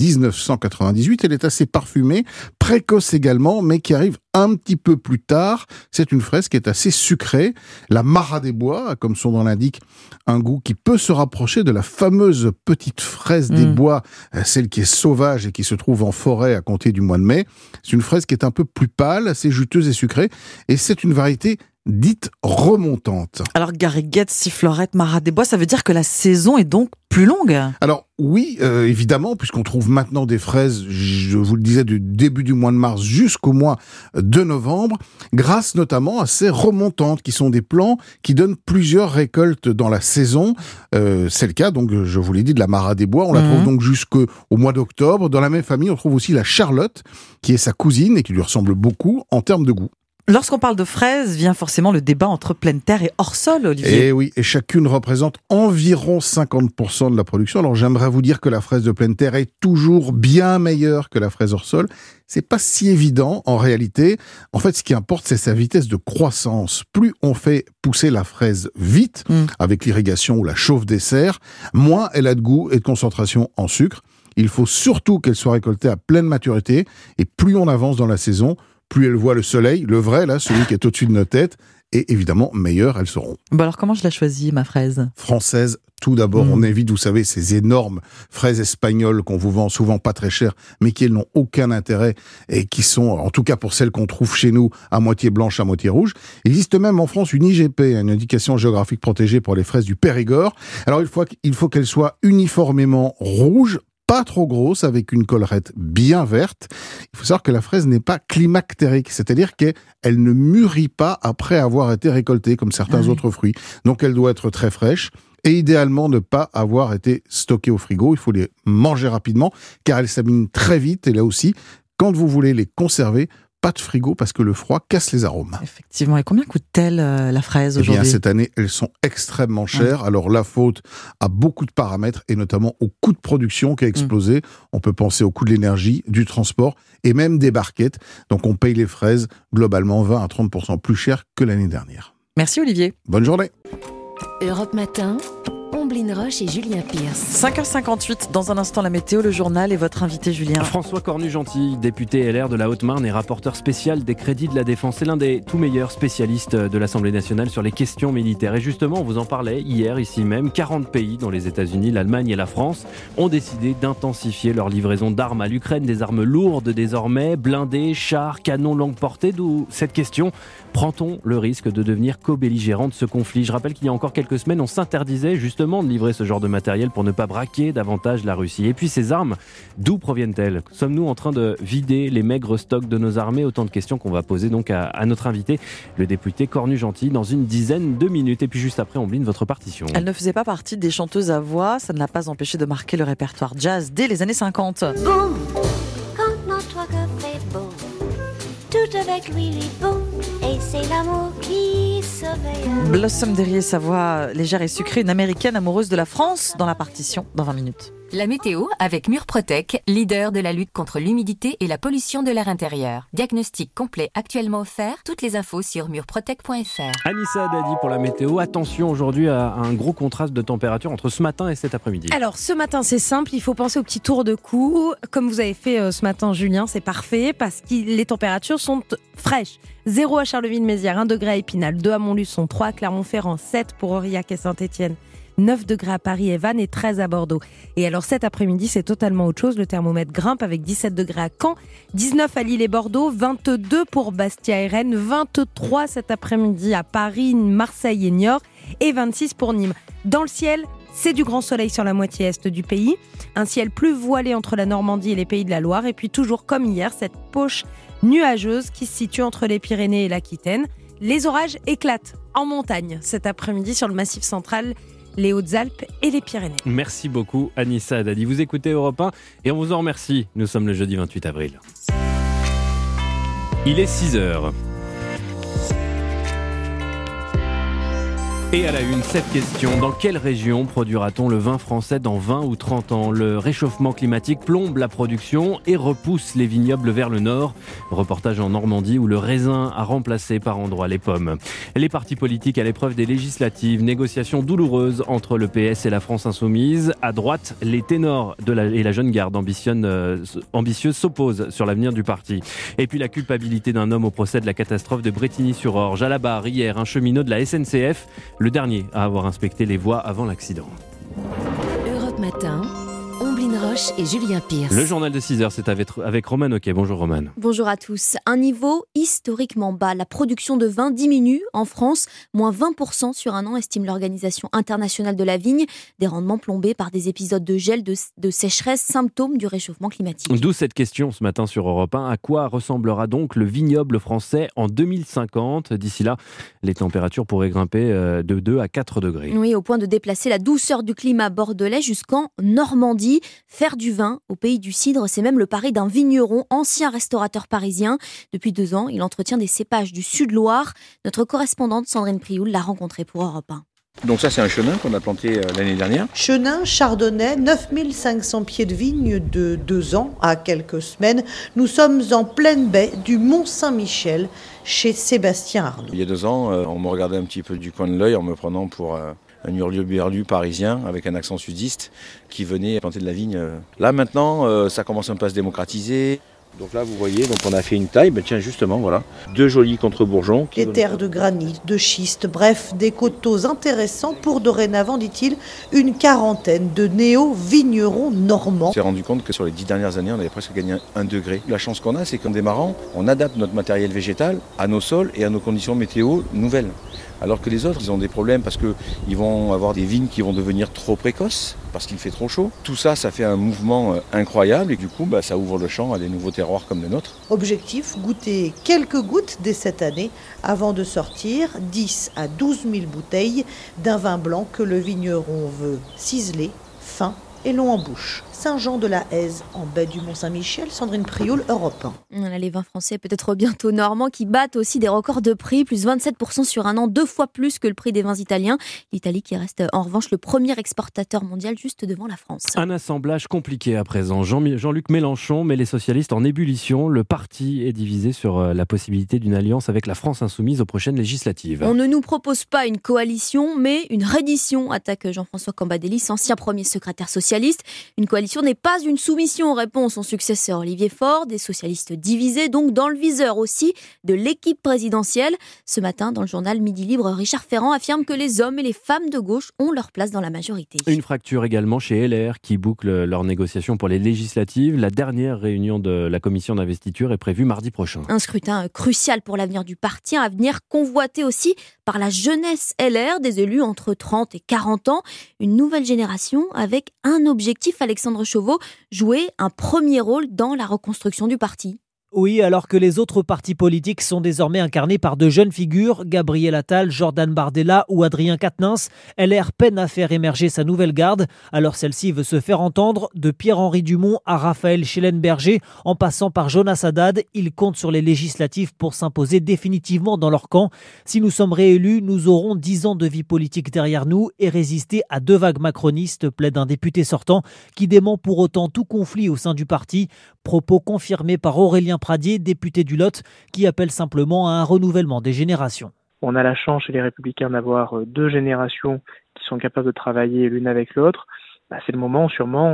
1998. Elle est assez parfumée, précoce également, mais qui arrive un petit peu plus tard. C'est une fraise qui est assez sucrée. La Marat des Bois, comme son nom l'indique, un goût qui peut se rapprocher de la fameuse petite fraise des bois, celle qui est sauvage et qui se trouve en forêt à compter du mois de mai. C'est une fraise qui est un peu plus pâle, assez juteuse et sucrée, et c'est une variété dite remontante. Alors, gariguette, sifflorette, Marat des Bois, ça veut dire que la saison est donc plus longue ? Alors oui, évidemment, puisqu'on trouve maintenant des fraises, je vous le disais, du début du mois de mars jusqu'au mois de novembre, grâce notamment à ces remontantes, qui sont des plants qui donnent plusieurs récoltes dans la saison. C'est le cas, donc je vous l'ai dit, de la Marat des Bois. On la trouve donc jusqu'au mois d'octobre. Dans la même famille, on trouve aussi la Charlotte, qui est sa cousine et qui lui ressemble beaucoup en termes de goût. Lorsqu'on parle de fraises, vient forcément le débat entre pleine terre et hors sol, Olivier. Et oui, et chacune représente environ 50% de la production. Alors j'aimerais vous dire que la fraise de pleine terre est toujours bien meilleure que la fraise hors sol. C'est pas si évident en réalité. En fait, ce qui importe, c'est sa vitesse de croissance. Plus on fait pousser la fraise vite, avec l'irrigation ou la chauffe des serres, moins elle a de goût et de concentration en sucre. Il faut surtout qu'elle soit récoltée à pleine maturité. Et plus on avance dans la saison, plus elles voient le soleil, le vrai, là, celui qui est au-dessus de nos têtes, et évidemment, meilleures elles seront. Bon alors, comment je la choisis, ma fraise ? Française, tout d'abord, on évite, vous savez, ces énormes fraises espagnoles qu'on vous vend souvent pas très cher, mais qui n'ont aucun intérêt, et qui sont, en tout cas pour celles qu'on trouve chez nous, à moitié blanches, à moitié rouges. Il existe même en France une IGP, une indication géographique protégée pour les fraises du Périgord. Alors il faut qu'elles soient uniformément rouges, pas trop grosse, avec une collerette bien verte. Il faut savoir que la fraise n'est pas climactérique, c'est-à-dire qu'elle ne mûrit pas après avoir été récoltée, comme certains autres fruits. Donc elle doit être très fraîche, et idéalement ne pas avoir été stockée au frigo. Il faut les manger rapidement, car elles s'abîment très vite, et là aussi, quand vous voulez les conserver, pas de frigo parce que le froid casse les arômes. Effectivement. Et combien coûte-t-elle la fraise aujourd'hui ? Eh bien, cette année, elles sont extrêmement chères. Alors, la faute a beaucoup de paramètres et notamment au coût de production qui a explosé. On peut penser au coût de l'énergie, du transport et même des barquettes. Donc, on paye les fraises globalement 20 à 30% plus cher que l'année dernière. Merci Olivier. Bonne journée. Europe Matin, Omblin Roche et Julien Pierce. 5h58, dans un instant la météo, le journal et votre invité Julien. François Cornu-Gentil, député LR de la Haute-Marne et rapporteur spécial des crédits de la défense. C'est l'un des tout meilleurs spécialistes de l'Assemblée nationale sur les questions militaires. Et justement, on vous en parlait hier, ici même, 40 pays, dont les États-Unis, l'Allemagne et la France, ont décidé d'intensifier leur livraison d'armes à l'Ukraine, des armes lourdes désormais, blindés, chars, canons longue portée. D'où cette question, prend-on le risque de devenir co-belligérant de ce conflit ? Je rappelle qu'il y a encore quelques semaines, on s'interdisait justement de livrer ce genre de matériel pour ne pas braquer davantage la Russie. Et puis ces armes, d'où proviennent-elles ? Sommes-nous en train de vider les maigres stocks de nos armées ? Autant de questions qu'on va poser donc à notre invité, le député Cornu-Gentil, dans une dizaine de minutes. Et puis juste après, Ombline, votre partition. Elle ne faisait pas partie des chanteuses à voix, ça ne l'a pas empêché de marquer le répertoire jazz dès les années 50. Boum, quand toi que fait beau, tout avec lui bon, et c'est l'amour qui s'éveille. Blossom derrière sa voix légère et sucrée, une américaine amoureuse de la France dans la partition dans 20 minutes. La météo avec Murprotec, leader de la lutte contre l'humidité et la pollution de l'air intérieur. Diagnostic complet actuellement offert. Toutes les infos sur murprotec.fr. Anissa Dadi pour la météo. Attention aujourd'hui à un gros contraste de température entre ce matin et cet après-midi. Alors ce matin c'est simple, il faut penser au petit tour de cou. Comme vous avez fait ce matin Julien, c'est parfait parce que les températures sont fraîches. 0 à Charleville-Mézières, 1 degré à Épinal, 2 à Montluçon, 3 à Clermont-Ferrand, 7 pour Aurillac et Saint-Étienne. 9 degrés à Paris et Vannes et 13 à Bordeaux. Et alors cet après-midi, c'est totalement autre chose. Le thermomètre grimpe avec 17 degrés à Caen, 19 à Lille et Bordeaux, 22 pour Bastia et Rennes, 23 cet après-midi à Paris, Marseille et Niort et 26 pour Nîmes. Dans le ciel, c'est du grand soleil sur la moitié est du pays. Un ciel plus voilé entre la Normandie et les Pays de la Loire. Et puis toujours comme hier, cette poche nuageuse qui se situe entre les Pyrénées et l'Aquitaine. Les orages éclatent en montagne cet après-midi sur le Massif central, les Hautes-Alpes et les Pyrénées. Merci beaucoup Anissa Haddadi. Vous écoutez Europe 1 et on vous en remercie. Nous sommes le jeudi 28 avril. Il est 6h. Et à la une, cette question. Dans quelle région produira-t-on le vin français dans 20 ou 30 ans ? Le réchauffement climatique plombe la production et repousse les vignobles vers le nord. Reportage en Normandie où le raisin a remplacé par endroits les pommes. Les partis politiques à l'épreuve des législatives. Négociations douloureuses entre le PS et la France Insoumise. À droite, les ténors et la jeune garde ambitieuse s'opposent sur l'avenir du parti. Et puis la culpabilité d'un homme au procès de la catastrophe de Brétigny-sur-Orge. À la barre, hier, un cheminot de la SNCF, le dernier à avoir inspecté les voies avant l'accident. Europe Matin, Omblin Roche et Julien Pierce. Le journal de 6h, c'est avec Romane Oquet. Bonjour Romane. Bonjour à tous. Un niveau historiquement bas. La production de vin diminue en France, moins 20% sur un an, estime l'Organisation internationale de la vigne. Des rendements plombés par des épisodes de gel, de sécheresse, symptômes du réchauffement climatique. D'où cette question ce matin sur Europe 1. À quoi ressemblera donc le vignoble français en 2050 ? D'ici là, les températures pourraient grimper de 2 à 4 degrés. Oui, au point de déplacer la douceur du climat bordelais jusqu'en Normandie. Faire du vin au pays du cidre, c'est même le pari d'un vigneron, ancien restaurateur parisien. Depuis 2 ans, il entretient des cépages du Sud-Loire. Notre correspondante Sandrine Prioul l'a rencontré pour Europe 1. Donc ça, c'est un chenin qu'on a planté l'année dernière. Chenin chardonnay, 9500 pieds de vigne de 2 ans à quelques semaines. Nous sommes en pleine baie du Mont-Saint-Michel, chez Sébastien Arnaud. Il y a 2 ans, on me regardait un petit peu du coin de l'œil en me prenant pour un hurluberlu parisien avec un accent sudiste qui venait planter de la vigne. Là maintenant, ça commence un peu à se démocratiser. Donc là, vous voyez, donc on a fait une taille, tiens justement, voilà, 2 jolis contre-bourgeons. Des terres de granit, de schiste, bref, des coteaux intéressants pour dorénavant, dit-il, une quarantaine de néo-vignerons normands. On s'est rendu compte que sur les 10 dernières années, on avait presque gagné 1 degré. La chance qu'on a, c'est qu'en démarrant, on adapte notre matériel végétal à nos sols et à nos conditions météo nouvelles. Alors que les autres, ils ont des problèmes parce qu'ils vont avoir des vignes qui vont devenir trop précoces, parce qu'il fait trop chaud. Tout ça, ça fait un mouvement incroyable et du coup, ça ouvre le champ à des nouveaux terroirs comme le nôtre. Objectif, goûter quelques gouttes dès cette année avant de sortir 10 à 12 000 bouteilles d'un vin blanc que le vigneron veut ciselé, fin et long en bouche. Saint-Jean-de-la-Haise, en baie du Mont-Saint-Michel, Sandrine Prioul, Europe 1. Voilà, les vins français peut-être bientôt normands qui battent aussi des records de prix, plus 27% sur un an, 2 fois plus que le prix des vins italiens. L'Italie qui reste en revanche le premier exportateur mondial juste devant la France. Un assemblage compliqué à présent. Jean-Luc Mélenchon met les socialistes en ébullition. Le parti est divisé sur la possibilité d'une alliance avec la France Insoumise aux prochaines législatives. On ne nous propose pas une coalition, mais une reddition, attaque Jean-François Cambadélis, ancien premier secrétaire socialiste. Une coalition n'est pas une soumission, répond son successeur Olivier Faure. Des socialistes divisés, donc dans le viseur aussi de l'équipe présidentielle. Ce matin, dans le journal Midi Libre, Richard Ferrand affirme que les hommes et les femmes de gauche ont leur place dans la majorité. Une fracture également chez LR qui boucle leurs négociations pour les législatives. La dernière réunion de la commission d'investiture est prévue mardi prochain. Un scrutin crucial pour l'avenir du parti, un avenir convoité aussi par la jeunesse LR, des élus entre 30 et 40 ans. Une nouvelle génération avec un objectif, Alexandre Chauveau, jouer un premier rôle dans la reconstruction du parti. Oui, alors que les autres partis politiques sont désormais incarnés par de jeunes figures, Gabriel Attal, Jordan Bardella ou Adrien Quatennens, LR peine à faire émerger sa nouvelle garde. Alors celle-ci veut se faire entendre, de Pierre-Henri Dumont à Raphaël Schellenberger, en passant par Jonas Haddad. Ils comptent sur les législatives pour s'imposer définitivement dans leur camp. Si nous sommes réélus, nous aurons 10 ans de vie politique derrière nous et résister à 2 vagues macronistes, plaide un député sortant qui dément pour autant tout conflit au sein du parti. Propos confirmés par Aurélien Pradier, député du Lot, qui appelle simplement à un renouvellement des générations. On a la chance chez les Républicains d'avoir 2 générations qui sont capables de travailler l'une avec l'autre. C'est le moment sûrement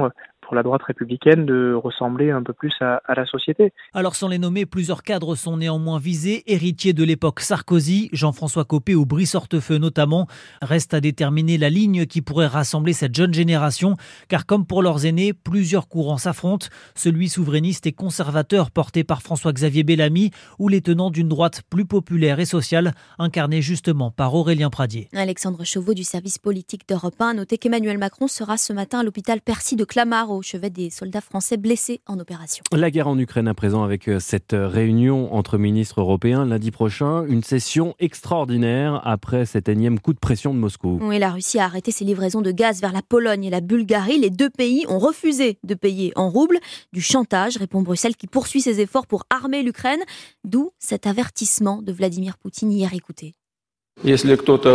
pour la droite républicaine de ressembler un peu plus à la société. Alors sans les nommer, plusieurs cadres sont néanmoins visés, héritiers de l'époque Sarkozy, Jean-François Copé ou Brice Hortefeux notamment. Reste à déterminer la ligne qui pourrait rassembler cette jeune génération, car comme pour leurs aînés, plusieurs courants s'affrontent, celui souverainiste et conservateur porté par François-Xavier Bellamy ou les tenants d'une droite plus populaire et sociale, incarnée justement par Aurélien Pradier. Alexandre Chauveau du service politique d'Europe 1 a noté qu'Emmanuel Macron sera ce matin à l'hôpital Percy de Clamart au chevet des soldats français blessés en opération. La guerre en Ukraine à présent avec cette réunion entre ministres européens lundi prochain, une session extraordinaire après cet énième coup de pression de Moscou. Oui, la Russie a arrêté ses livraisons de gaz vers la Pologne et la Bulgarie. Les deux pays ont refusé de payer en roubles. Du chantage, répond Bruxelles qui poursuit ses efforts pour armer l'Ukraine. D'où cet avertissement de Vladimir Poutine hier écouté. Si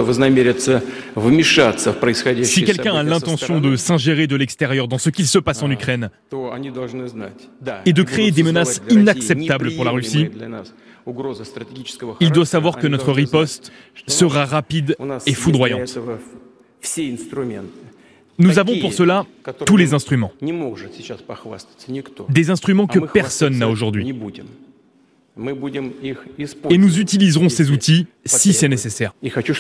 quelqu'un a l'intention de s'ingérer de l'extérieur dans ce qu'il se passe en Ukraine et de créer des menaces inacceptables pour la Russie, il doit savoir que notre riposte sera rapide et foudroyante. Nous avons pour cela tous les instruments. Des instruments que personne n'a aujourd'hui. Et nous utiliserons ces outils si c'est nécessaire.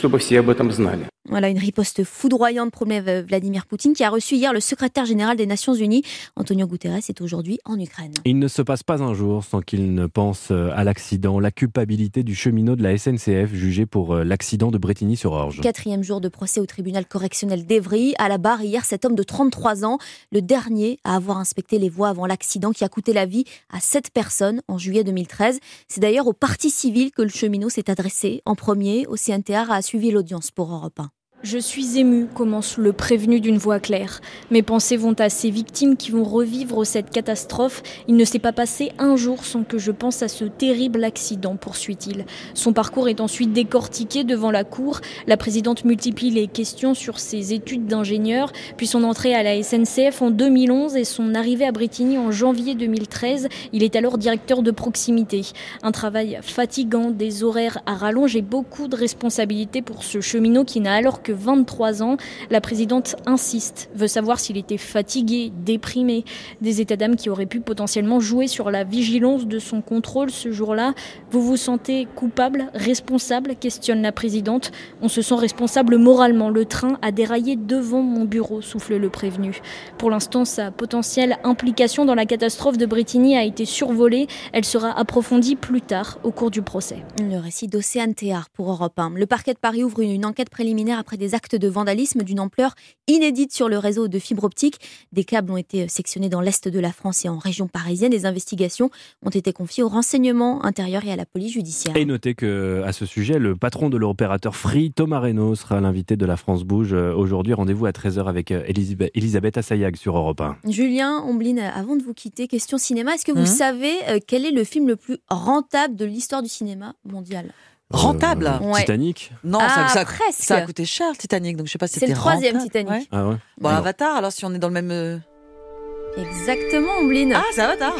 Voilà une riposte foudroyante, promet Vladimir Poutine, qui a reçu hier le secrétaire général des Nations Unies. Antonio Guterres est aujourd'hui en Ukraine. Il ne se passe pas un jour sans qu'il ne pense à l'accident, la culpabilité du cheminot de la SNCF jugé pour l'accident de Brétigny-sur-Orge. 4e jour de procès au tribunal correctionnel d'Evry. À la barre hier, cet homme de 33 ans, le dernier à avoir inspecté les voies avant l'accident qui a coûté la vie à 7 personnes en juillet 2013. C'est d'ailleurs au parti civil que le cheminot s'est adressé en premier. Au CNTR a suivi l'audience pour Europe 1. Je suis émue, commence le prévenu d'une voix claire. Mes pensées vont à ces victimes qui vont revivre cette catastrophe. Il ne s'est pas passé un jour sans que je pense à ce terrible accident, poursuit-il. Son parcours est ensuite décortiqué devant la cour. La présidente multiplie les questions sur ses études d'ingénieur, puis son entrée à la SNCF en 2011 et son arrivée à Brétigny en janvier 2013. Il est alors directeur de proximité. Un travail fatigant, des horaires à rallonge et beaucoup de responsabilités pour ce cheminot qui n'a alors que 23 ans. La présidente insiste, veut savoir s'il était fatigué, déprimé. Des états d'âme qui auraient pu potentiellement jouer sur la vigilance de son contrôle ce jour-là. Vous vous sentez coupable, responsable ? Questionne la présidente. On se sent responsable moralement. Le train a déraillé devant mon bureau, souffle le prévenu. Pour l'instant, sa potentielle implication dans la catastrophe de Brétigny a été survolée. Elle sera approfondie plus tard au cours du procès. Le récit d'Océane Théard pour Europe 1. Le parquet de Paris ouvre une enquête préliminaire après des actes de vandalisme d'une ampleur inédite sur le réseau de fibre optique. Des câbles ont été sectionnés dans l'est de la France et en région parisienne. Des investigations ont été confiées au renseignement intérieur et à la police judiciaire. Et notez qu'à ce sujet, le patron de l'opérateur Free, Thomas Reynaud, sera l'invité de la France Bouge aujourd'hui. Rendez-vous à 13h avec Elisabeth Assayag sur Europe 1. Julien Omblin, avant de vous quitter, question cinéma. Est-ce que vous savez quel est le film le plus rentable de l'histoire du cinéma mondial ? Rentable Ouais. Titanic. Non, presque. ça a coûté cher, Titanic, donc je sais pas si C'est c'était le 3e rentable. Titanic. Ouais. Ah ouais. Bon, Avatar, alors si on est dans le même... Exactement, Omblin. Ah, c'est Avatar.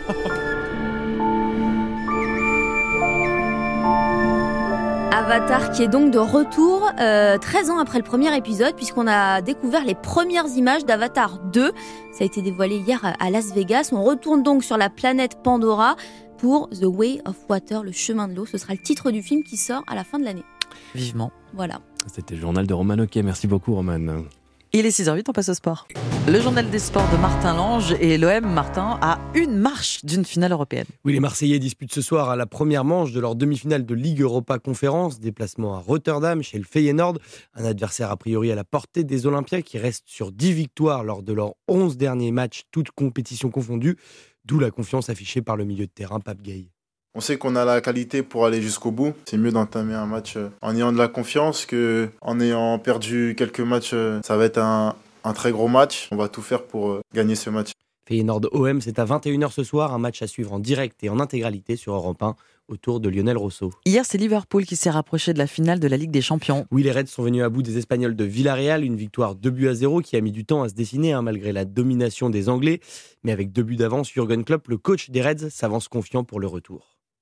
Avatar qui est donc de retour 13 ans après le premier épisode, puisqu'on a découvert les premières images d'Avatar 2. Ça a été dévoilé hier à Las Vegas. On retourne donc sur la planète Pandora pour The Way of Water, le chemin de l'eau. Ce sera le titre du film qui sort à la fin de l'année. Vivement. Voilà. C'était le journal de Roman Oquet. Merci beaucoup, Roman. Il est 6h08, on passe au sport. Le journal des sports de Martin Lange et l'OM, Martin, a une marche d'une finale européenne. Oui, les Marseillais disputent ce soir à la première manche de leur demi-finale de Ligue Europa Conférence. Déplacement à Rotterdam chez le Feyenoord, un adversaire a priori à la portée des Olympiens qui restent sur 10 victoires lors de leurs 11 derniers matchs, toutes compétitions confondues. D'où la confiance affichée par le milieu de terrain Pape Gueye. On sait qu'on a la qualité pour aller jusqu'au bout. C'est mieux d'entamer un match en ayant de la confiance qu'en ayant perdu quelques matchs. Ça va être un très gros match. On va tout faire pour gagner ce match. Feyenoord OM, c'est à 21h ce soir, un match à suivre en direct et en intégralité sur Europe 1 autour de Lionel Rosso. Hier, c'est Liverpool qui s'est rapproché de la finale de la Ligue des Champions. Oui, les Reds sont venus à bout des Espagnols de Villarreal, une victoire 2-0 qui a mis du temps à se dessiner malgré la domination des Anglais. Mais avec 2 buts d'avance, Jürgen Klopp, le coach des Reds, s'avance confiant pour le retour.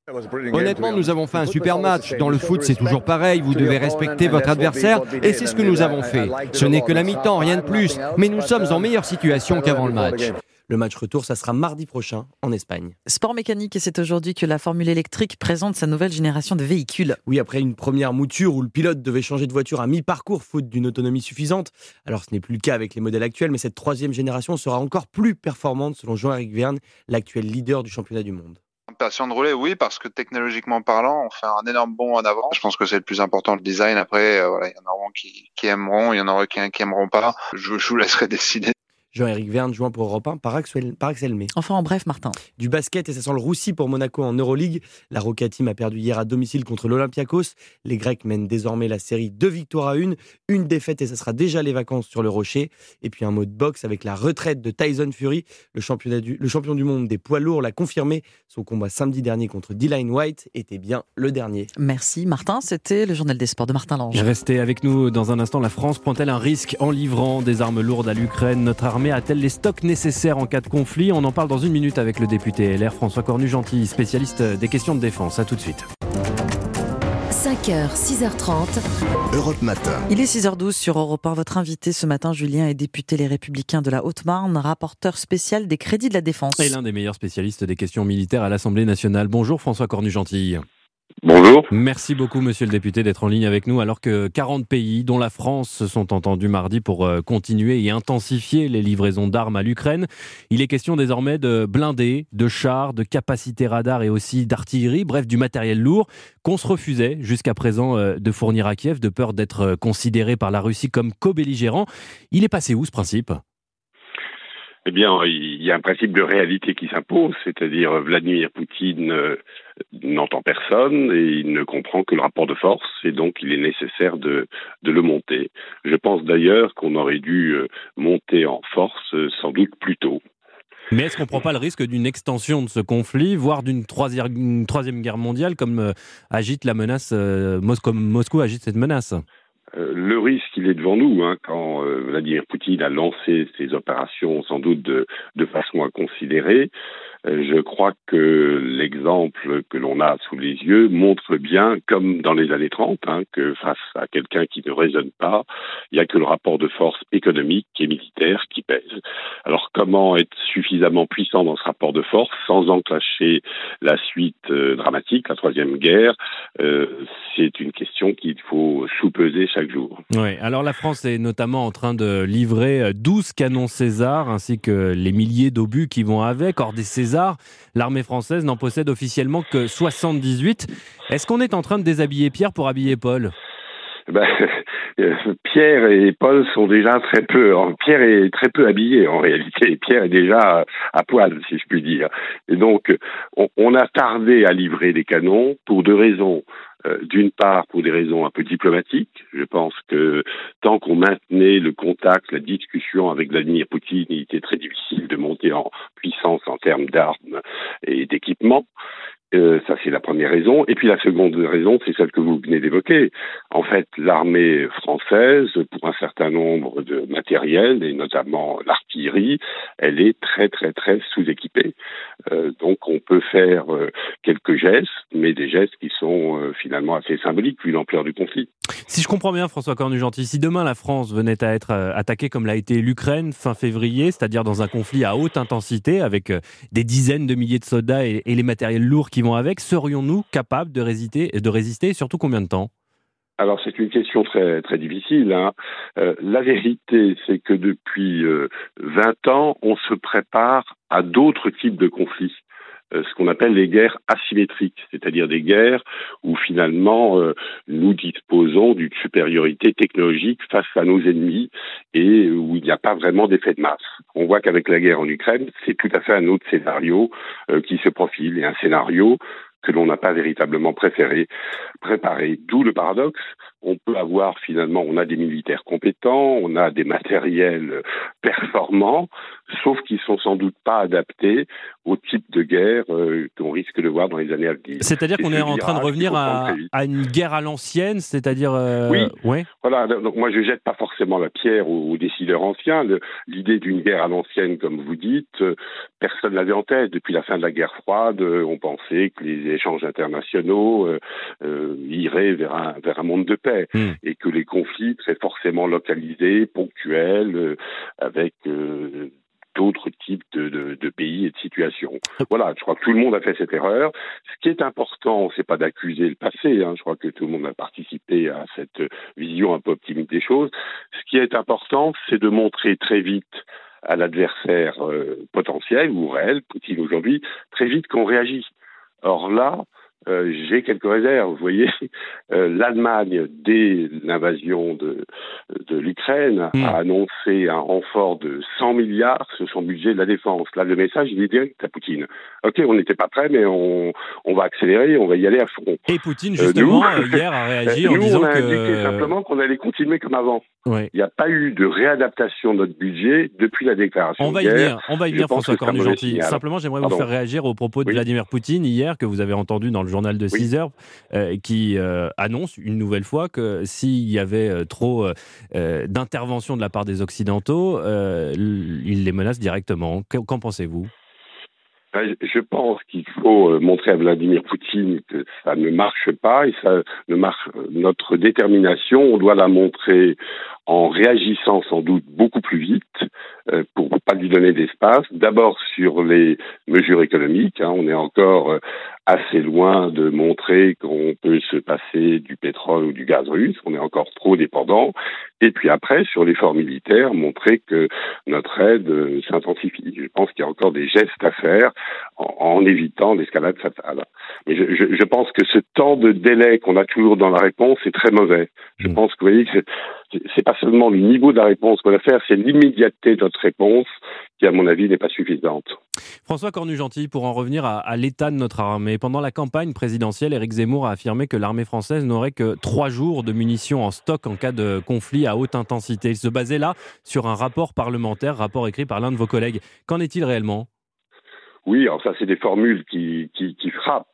Honnêtement, nous avons fait un super match. Dans le foot, c'est toujours pareil. Vous devez respecter votre adversaire et c'est ce que nous avons fait. Ce n'est que la mi-temps, rien de plus. Mais nous sommes en meilleure situation qu'avant le match. Le match retour, ça sera mardi prochain en Espagne. Sport mécanique, et c'est aujourd'hui que la Formule électrique présente sa nouvelle génération de véhicules. Oui, après une première mouture où le pilote devait changer de voiture à mi-parcours faute d'une autonomie suffisante. Alors ce n'est plus le cas avec les modèles actuels, mais cette troisième génération sera encore plus performante selon Jean-Éric Vergne, l'actuel leader du championnat du monde. Passion de rouler, oui, parce que technologiquement parlant, on fait un énorme bond en avant. Je pense que c'est le plus important, le design. Après, voilà, il y en aura qui aimeront, il y en aura qui aimeront pas. Je vous laisserai décider. Jean-Éric Vergne, joint pour Europe 1 par Axel May. Enfin, en bref, Martin. Du basket, et ça sent le roussi pour Monaco en Euroleague. La Roca Team a perdu hier à domicile contre l'Olympiakos. Les Grecs mènent désormais la série 2 victoires à 1. Une défaite et ça sera déjà les vacances sur le Rocher. Et puis un mot de boxe avec la retraite de Tyson Fury. Le champion du monde des poids lourds l'a confirmé. Son combat samedi dernier contre Dillian White était bien le dernier. Merci Martin, c'était le journal des sports de Martin Lange. Restez avec nous dans un instant. La France prend-elle un risque en livrant des armes lourdes à l'Ukraine? Notre armée a-t-elle les stocks nécessaires en cas de conflit? On en parle dans une minute avec le député LR François Cornu-Gentil, spécialiste des questions de défense. À tout de suite. 5h, 6h30. Europe Matin. Il est 6h12 sur Europe 1. Votre invité ce matin, Julien, est député Les Républicains de la Haute-Marne, rapporteur spécial des crédits de la défense. Et l'un des meilleurs spécialistes des questions militaires à l'Assemblée nationale. Bonjour François Cornu-Gentil. Bonjour. Merci beaucoup, monsieur le député, d'être en ligne avec nous, alors que 40 pays, dont la France, se sont entendus mardi pour continuer et intensifier les livraisons d'armes à l'Ukraine. Il est question désormais de blindés, de chars, de capacités radar et aussi d'artillerie, bref, du matériel lourd qu'on se refusait jusqu'à présent de fournir à Kiev, de peur d'être considéré par la Russie comme co-belligérant. Il est passé où, ce principe ? Eh bien, il y a un principe de réalité qui s'impose, c'est-à-dire Vladimir Poutine n'entend personne et il ne comprend que le rapport de force et donc il est nécessaire de le monter. Je pense d'ailleurs qu'on aurait dû monter en force sans doute plus tôt. Mais est-ce qu'on ne prend pas le risque d'une extension de ce conflit, voire d'une troisième guerre mondiale, comme agite la menace, Moscou agite cette menace ? Le risque, il est devant nous, quand Vladimir Poutine a lancé ses opérations sans doute de façon inconsidérée. Je crois que l'exemple que l'on a sous les yeux montre bien, comme dans les années 30, que face à quelqu'un qui ne raisonne pas, il n'y a que le rapport de force économique et militaire qui pèse. Alors comment être suffisamment puissant dans ce rapport de force sans enclencher la suite dramatique, la troisième guerre, c'est une question qu'il faut sous-peser chaque jour. Oui, alors la France est notamment en train de livrer 12 canons César ainsi que les milliers d'obus qui vont avec. Hors des César, l'armée française n'en possède officiellement que 78. Est-ce qu'on est en train de déshabiller Pierre pour habiller Paul ? Pierre et Paul sont déjà très peu. Pierre est très peu habillé en réalité. Pierre est déjà à poil, si je puis dire. Et donc, on a tardé à livrer des canons pour deux raisons. D'une part, pour des raisons un peu diplomatiques. Je pense que tant qu'on maintenait le contact, la discussion avec Vladimir Poutine, il était très difficile de monter en puissance en termes d'armes et d'équipement. Ça, c'est la première raison. Et puis la seconde raison, c'est celle que vous venez d'évoquer. En fait, l'armée française, pour un certain nombre de matériels, et notamment l'artillerie, elle est très, très, très sous-équipée. Donc, on peut faire quelques gestes, mais des gestes qui sont finalement assez symboliques, vu l'ampleur du conflit. Si je comprends bien, François Cornu-Gentil, si demain la France venait à être attaquée comme l'a été l'Ukraine fin février, c'est-à-dire dans un conflit à haute intensité, avec des dizaines de milliers de soldats et les matériels lourds qui vont avec, serions-nous capables de résister et surtout combien de temps ? Alors c'est une question très très difficile. La vérité, c'est que depuis 20 ans, on se prépare à d'autres types de conflits. Ce qu'on appelle les guerres asymétriques, c'est-à-dire des guerres où finalement nous disposons d'une supériorité technologique face à nos ennemis et où il n'y a pas vraiment d'effet de masse. On voit qu'avec la guerre en Ukraine, c'est tout à fait un autre scénario qui se profile, et un scénario que l'on n'a pas véritablement préparé. D'où le paradoxe, on peut avoir finalement, on a des militaires compétents, on a des matériels performants, sauf qu'ils sont sans doute pas adaptés au type de guerre qu'on risque de voir dans les années à venir. C'est-à dire qu'on est en train de revenir à une guerre à l'ancienne, c'est-à-dire... Oui, ouais. Voilà, donc moi je jette pas forcément la pierre aux décideurs anciens. L'idée d'une guerre à l'ancienne, comme vous dites, personne ne l'avait en tête. Depuis la fin de la guerre froide, on pensait que les échanges internationaux iraient vers un monde de paix et que les conflits seraient forcément localisés, ponctuels, avec d'autres types de pays et de situations. Voilà, je crois que tout le monde a fait cette erreur. Ce qui est important, c'est pas d'accuser le passé, je crois que tout le monde a participé à cette vision un peu optimiste des choses. Ce qui est important, c'est de montrer très vite à l'adversaire potentiel ou réel, Poutine aujourd'hui, très vite qu'on réagit. Or là, j'ai quelques réserves. Vous voyez, l'Allemagne, dès l'invasion de l'Ukraine, a annoncé un renfort de 100 milliards sur son budget de la défense. Là, le message, il est direct à Poutine. Ok, on n'était pas prêt, mais on va accélérer, on va y aller à fond. Et Poutine, justement, hier, a réagi en disant on a indiqué simplement qu'on allait continuer comme avant. Ouais. Il n'y a pas eu de réadaptation de notre budget depuis la déclaration de guerre. On va y venir, François Cornu-Gentil. Simplement, j'aimerais vous faire réagir aux propos de Vladimir Poutine hier, que vous avez entendu dans le journal de 6 heures, qui annonce une nouvelle fois que s'il y avait trop d'intervention de la part des Occidentaux, il les menace directement. Qu'en pensez-vous ? Je pense qu'il faut montrer à Vladimir Poutine que ça ne marche pas et ça ne marche. Notre détermination, on doit la montrer en réagissant sans doute beaucoup plus vite pour pas lui donner d'espace. D'abord sur les mesures économiques, on est encore assez loin de montrer qu'on peut se passer du pétrole ou du gaz russe, on est encore trop dépendant. Et puis après, sur l'effort militaire, montrer que notre aide s'intensifie. Je pense qu'il y a encore des gestes à faire en évitant l'escalade fatale. Mais je pense que ce temps de délai qu'on a toujours dans la réponse est très mauvais. Je pense que vous voyez que c'est pas seulement le niveau de la réponse qu'on va faire, c'est l'immédiateté de notre réponse qui, à mon avis, n'est pas suffisante. François Cornu-Gentil, pour en revenir à l'état de notre armée, pendant la campagne présidentielle, Éric Zemmour a affirmé que l'armée française n'aurait que 3 jours de munitions en stock en cas de conflit à haute intensité. Il se basait là sur un rapport parlementaire, rapport écrit par l'un de vos collègues. Qu'en est-il réellement ? Oui, alors ça, c'est des formules qui frappent.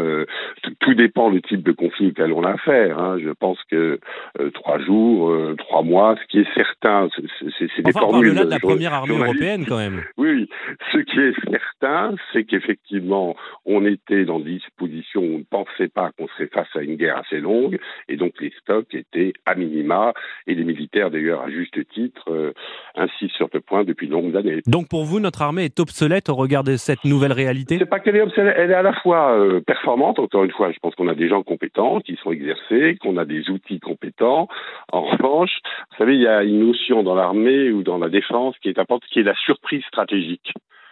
Tout dépend du type de conflit auquel on a affaire. Je pense que 3 jours, 3 mois, ce qui est certain, c'est des formules... On parle de la première armée européenne, quand même. Oui, ce qui est certain, c'est qu'effectivement, on était dans des dispositions où on ne pensait pas qu'on serait face à une guerre assez longue, et donc les stocks étaient à minima, et les militaires, d'ailleurs, à juste titre, insistent sur ce point depuis de longues années. Donc pour vous, notre armée est obsolète au regard de cette nouvelle réalité ? C'est pas qu'elle est obsolète, elle est à la fois performante, encore une fois, je pense qu'on a des gens compétents qui sont exercés, qu'on a des outils compétents. En revanche, vous savez, il y a une notion dans l'armée ou dans la défense qui est importante, qui est la surprise stratégique.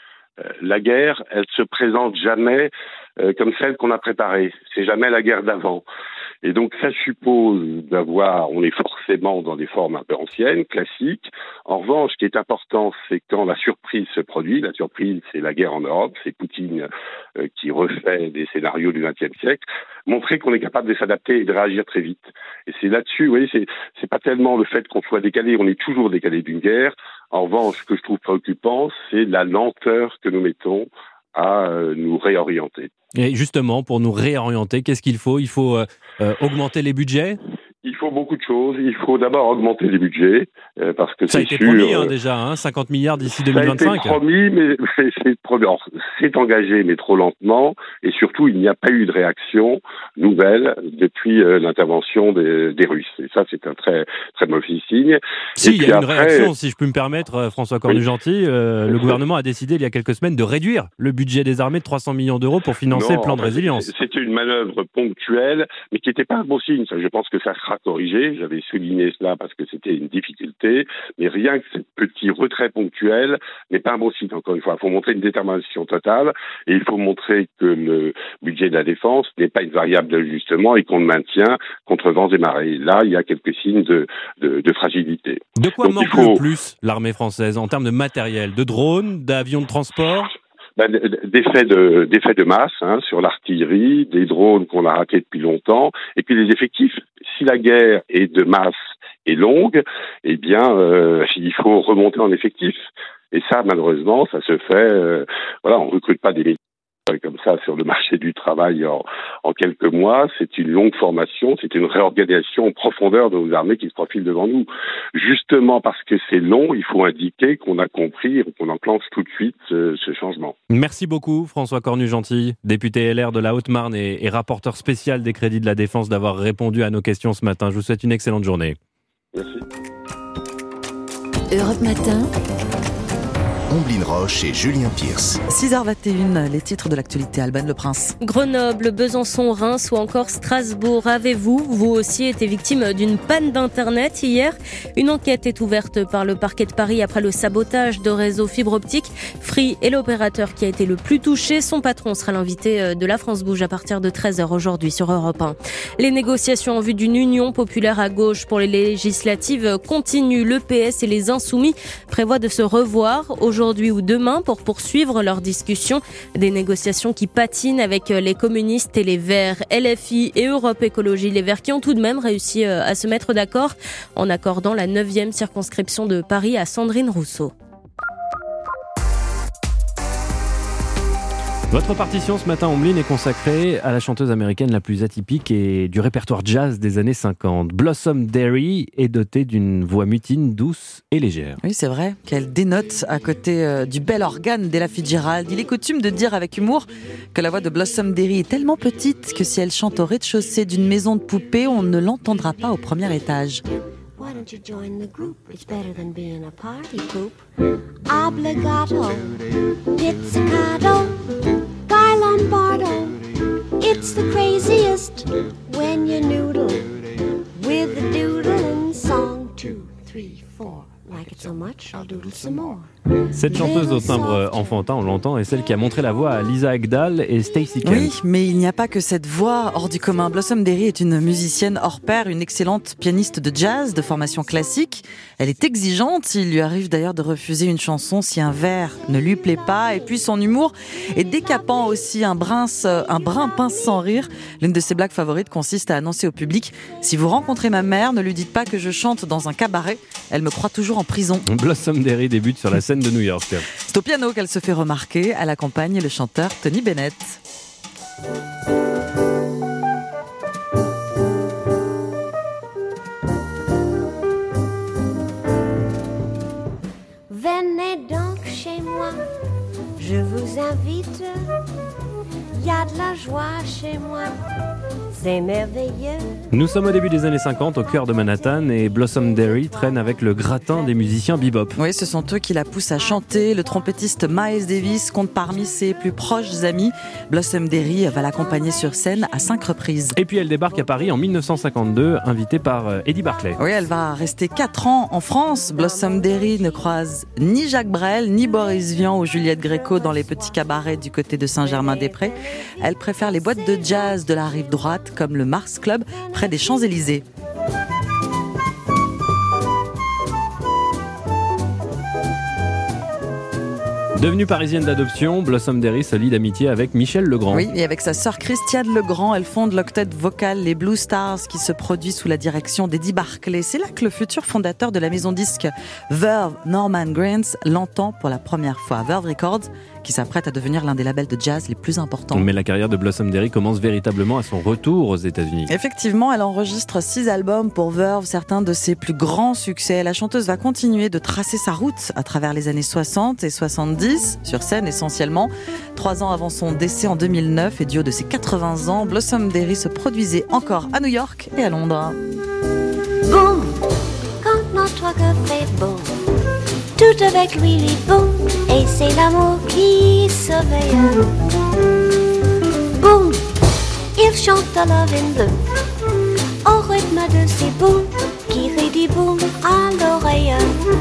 La guerre, elle se présente jamais comme celle qu'on a préparée. C'est jamais la guerre d'avant. Et donc, ça suppose on est forcément dans des formes un peu anciennes, classiques. En revanche, ce qui est important, c'est quand la surprise se produit. La surprise, c'est la guerre en Europe. C'est Poutine qui refait des scénarios du XXe siècle. Montrer qu'on est capable de s'adapter et de réagir très vite. Et c'est là-dessus, vous voyez, c'est pas tellement le fait qu'on soit décalé. On est toujours décalé d'une guerre. En revanche, ce que je trouve préoccupant, c'est la lenteur que nous mettons à nous réorienter. Et justement, pour nous réorienter, qu'est-ce qu'il faut ? Il faut augmenter les budgets ? Il faut beaucoup de choses. Il faut d'abord augmenter les budgets, parce que ça a été promis déjà, 50 milliards d'ici 2025. Ça a été promis, mais c'est engagé, mais trop lentement. Et surtout, il n'y a pas eu de réaction nouvelle depuis l'intervention des Russes. Et ça, c'est un très, très mauvais signe. Si, il y a une réaction, si je peux me permettre, François Cornu-Gentil. Le gouvernement a décidé, il y a quelques semaines, de réduire le budget des armées de 300 millions d'euros pour financer le plan de résilience. C'était une manœuvre ponctuelle, mais qui n'était pas un bon signe. Je pense que ça sera corrigé. J'avais souligné cela parce que c'était une difficulté, mais rien que ce petit retrait ponctuel n'est pas un bon signe. Encore une fois, il faut montrer une détermination totale et il faut montrer que le budget de la défense n'est pas une variable d'ajustement et qu'on le maintient contre vents et marées. Là, il y a quelques signes de fragilité. De quoi manque le plus l'armée française en termes de matériel, de drones, d'avions de transport ? Des faits de masse sur l'artillerie, des drones qu'on a ratés depuis longtemps, et puis les effectifs. Si la guerre est de masse et longue, eh bien, il faut remonter en effectifs. Et ça, malheureusement, ça se fait. On recrute pas des comme ça sur le marché du travail en quelques mois. C'est une longue formation, c'est une réorganisation en profondeur de nos armées qui se profile devant nous. Justement parce que c'est long, il faut indiquer qu'on a compris et qu'on enclenche tout de suite ce changement. Merci beaucoup François Cornu-Gentille, député LR de la Haute-Marne et rapporteur spécial des crédits de la Défense, d'avoir répondu à nos questions ce matin. Je vous souhaite une excellente journée. Merci. Europe Matin. Omblin Roche et Julien Pierce. 6h21, les titres de l'actualité. Alban Le Prince. Grenoble, Besançon, Reims ou encore Strasbourg. Avez-vous, vous aussi, été victime d'une panne d'Internet hier? Une enquête est ouverte par le parquet de Paris après le sabotage de réseaux fibre optique. Free est l'opérateur qui a été le plus touché. Son patron sera l'invité de la France Bouge à partir de 13h aujourd'hui sur Europe 1. Les négociations en vue d'une union populaire à gauche pour les législatives continuent. Le PS et les Insoumis prévoient de se revoir aujourd'hui ou demain pour poursuivre leurs discussions. Des négociations qui patinent avec les communistes et les Verts. LFI et Europe Écologie Les Verts qui ont tout de même réussi à se mettre d'accord en accordant la 9e circonscription de Paris à Sandrine Rousseau. Votre partition ce matin, Omblin, est consacrée à la chanteuse américaine la plus atypique et du répertoire jazz des années 50. Blossom Derry est dotée d'une voix mutine, douce et légère. Oui, c'est vrai qu'elle dénote à côté du bel organe d'Ella Fitzgerald. Il est coutume de dire avec humour que la voix de Blossom Derry est tellement petite que si elle chante au rez-de-chaussée d'une maison de poupée, on ne l'entendra pas au premier étage. Why don't you join the group? It's better than being a party poop. Obligato, pizzicato, Guy Lombardo. It's the craziest when you noodle with the doodle and song 2, 3, 4. Like it so much, I'll doodle some more. Cette chanteuse au timbre enfantin, on l'entend, est celle qui a montré la voix à Lisa Ekdahl et Stacey Kent. Oui, mais il n'y a pas que cette voix hors du commun. Blossom Derry est une musicienne hors pair, une excellente pianiste de jazz, de formation classique. Elle est exigeante, il lui arrive d'ailleurs de refuser une chanson si un vers ne lui plaît pas. Et puis son humour est décapant aussi, un brin pince sans rire. L'une de ses blagues favorites consiste à annoncer au public « Si vous rencontrez ma mère, ne lui dites pas que je chante dans un cabaret, elle me croit toujours en prison. » Blossom Derry débute sur la scène de New York. C'est au piano qu'elle se fait remarquer. Elle accompagne le chanteur Tony Bennett. Venez donc chez moi, je vous invite. Il y a de la joie chez moi, c'est merveilleux. Nous sommes au début des années 50, au cœur de Manhattan, et Blossom Derry traîne avec le gratin des musiciens bebop. Oui, ce sont eux qui la poussent à chanter. Le trompettiste Miles Davis compte parmi ses plus proches amis. Blossom Derry va l'accompagner sur scène à 5 reprises. Et puis elle débarque à Paris en 1952, invitée par Eddie Barclay. Oui, elle va rester 4 ans en France. Blossom Derry ne croise ni Jacques Brel, ni Boris Vian ou Juliette Gréco dans les petits cabarets du côté de Saint-Germain-des-Prés. Elle préfère les boîtes de jazz de la rive droite, comme le Mars Club, près des Champs-Élysées. Devenue parisienne d'adoption, Blossom Derry se lie d'amitié avec Michel Legrand. Oui, et avec sa sœur Christiane Legrand, elle fonde l'octet vocal Les Blue Stars qui se produit sous la direction d'Eddie Barclay. C'est là que le futur fondateur de la maison disque Verve, Norman Granz, l'entend pour la première fois. Verve Records, qui s'apprête à devenir l'un des labels de jazz les plus importants. Mais la carrière de Blossom Derry commence véritablement à son retour aux États-Unis. Effectivement, elle enregistre 6 albums pour Verve, certains de ses plus grands succès. La chanteuse va continuer de tracer sa route à travers les années 60 et 70, sur scène essentiellement. 3 ans avant son décès en 2009 et du haut de ses 80 ans, Blossom Derry se produisait encore à New York et à Londres. Boum, quand notre cœur fait boum, tout avec lui les boum, et c'est l'amour qui s'éveille. Boum, il chante Love in Blue, au rythme de ses boum, qui rit boum à l'oreille.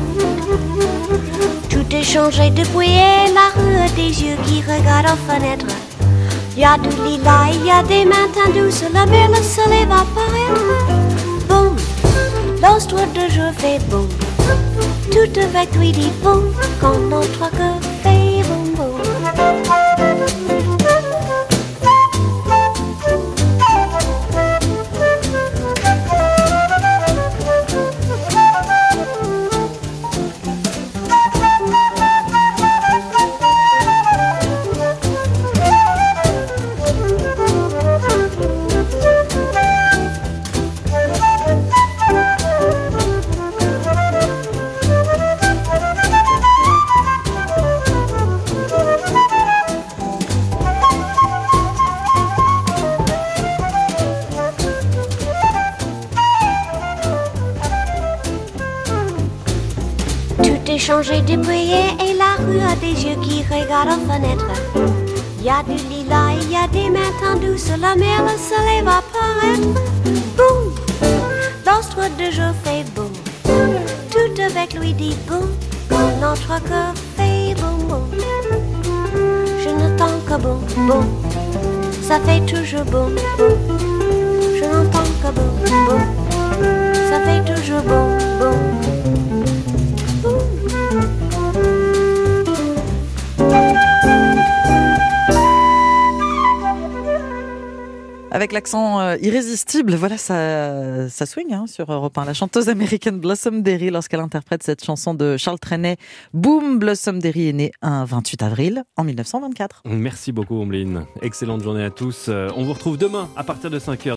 Tout est changé depuis la rue des yeux qui regardent aux fenêtres. Y a du lilas, y a des matins douces, la mer, le soleil va paraître. Boum, l'astre de jour fait boum, tout avec lui dit boum, quand notre cœur fait boum boum. Changé depuis hier et la rue a des yeux qui regardent aux fenêtres. Y a du lilas et y a des mains tendues sur la mer, le soleil va paraître. Boum, l'astre de jour fait boum. Tout avec lui dit boum, notre cœur fait boum boum. Je n'entends que boum boum, ça fait toujours boum boum. Je n'entends que boum boum, ça fait toujours boum boum. Avec l'accent irrésistible, voilà, ça swing sur Europe 1. La chanteuse américaine Blossom Derry, lorsqu'elle interprète cette chanson de Charles Trenet, Boom, Blossom Derry est née un 28 avril en 1924. Merci beaucoup, Ombline. Excellente journée à tous. On vous retrouve demain à partir de 5h.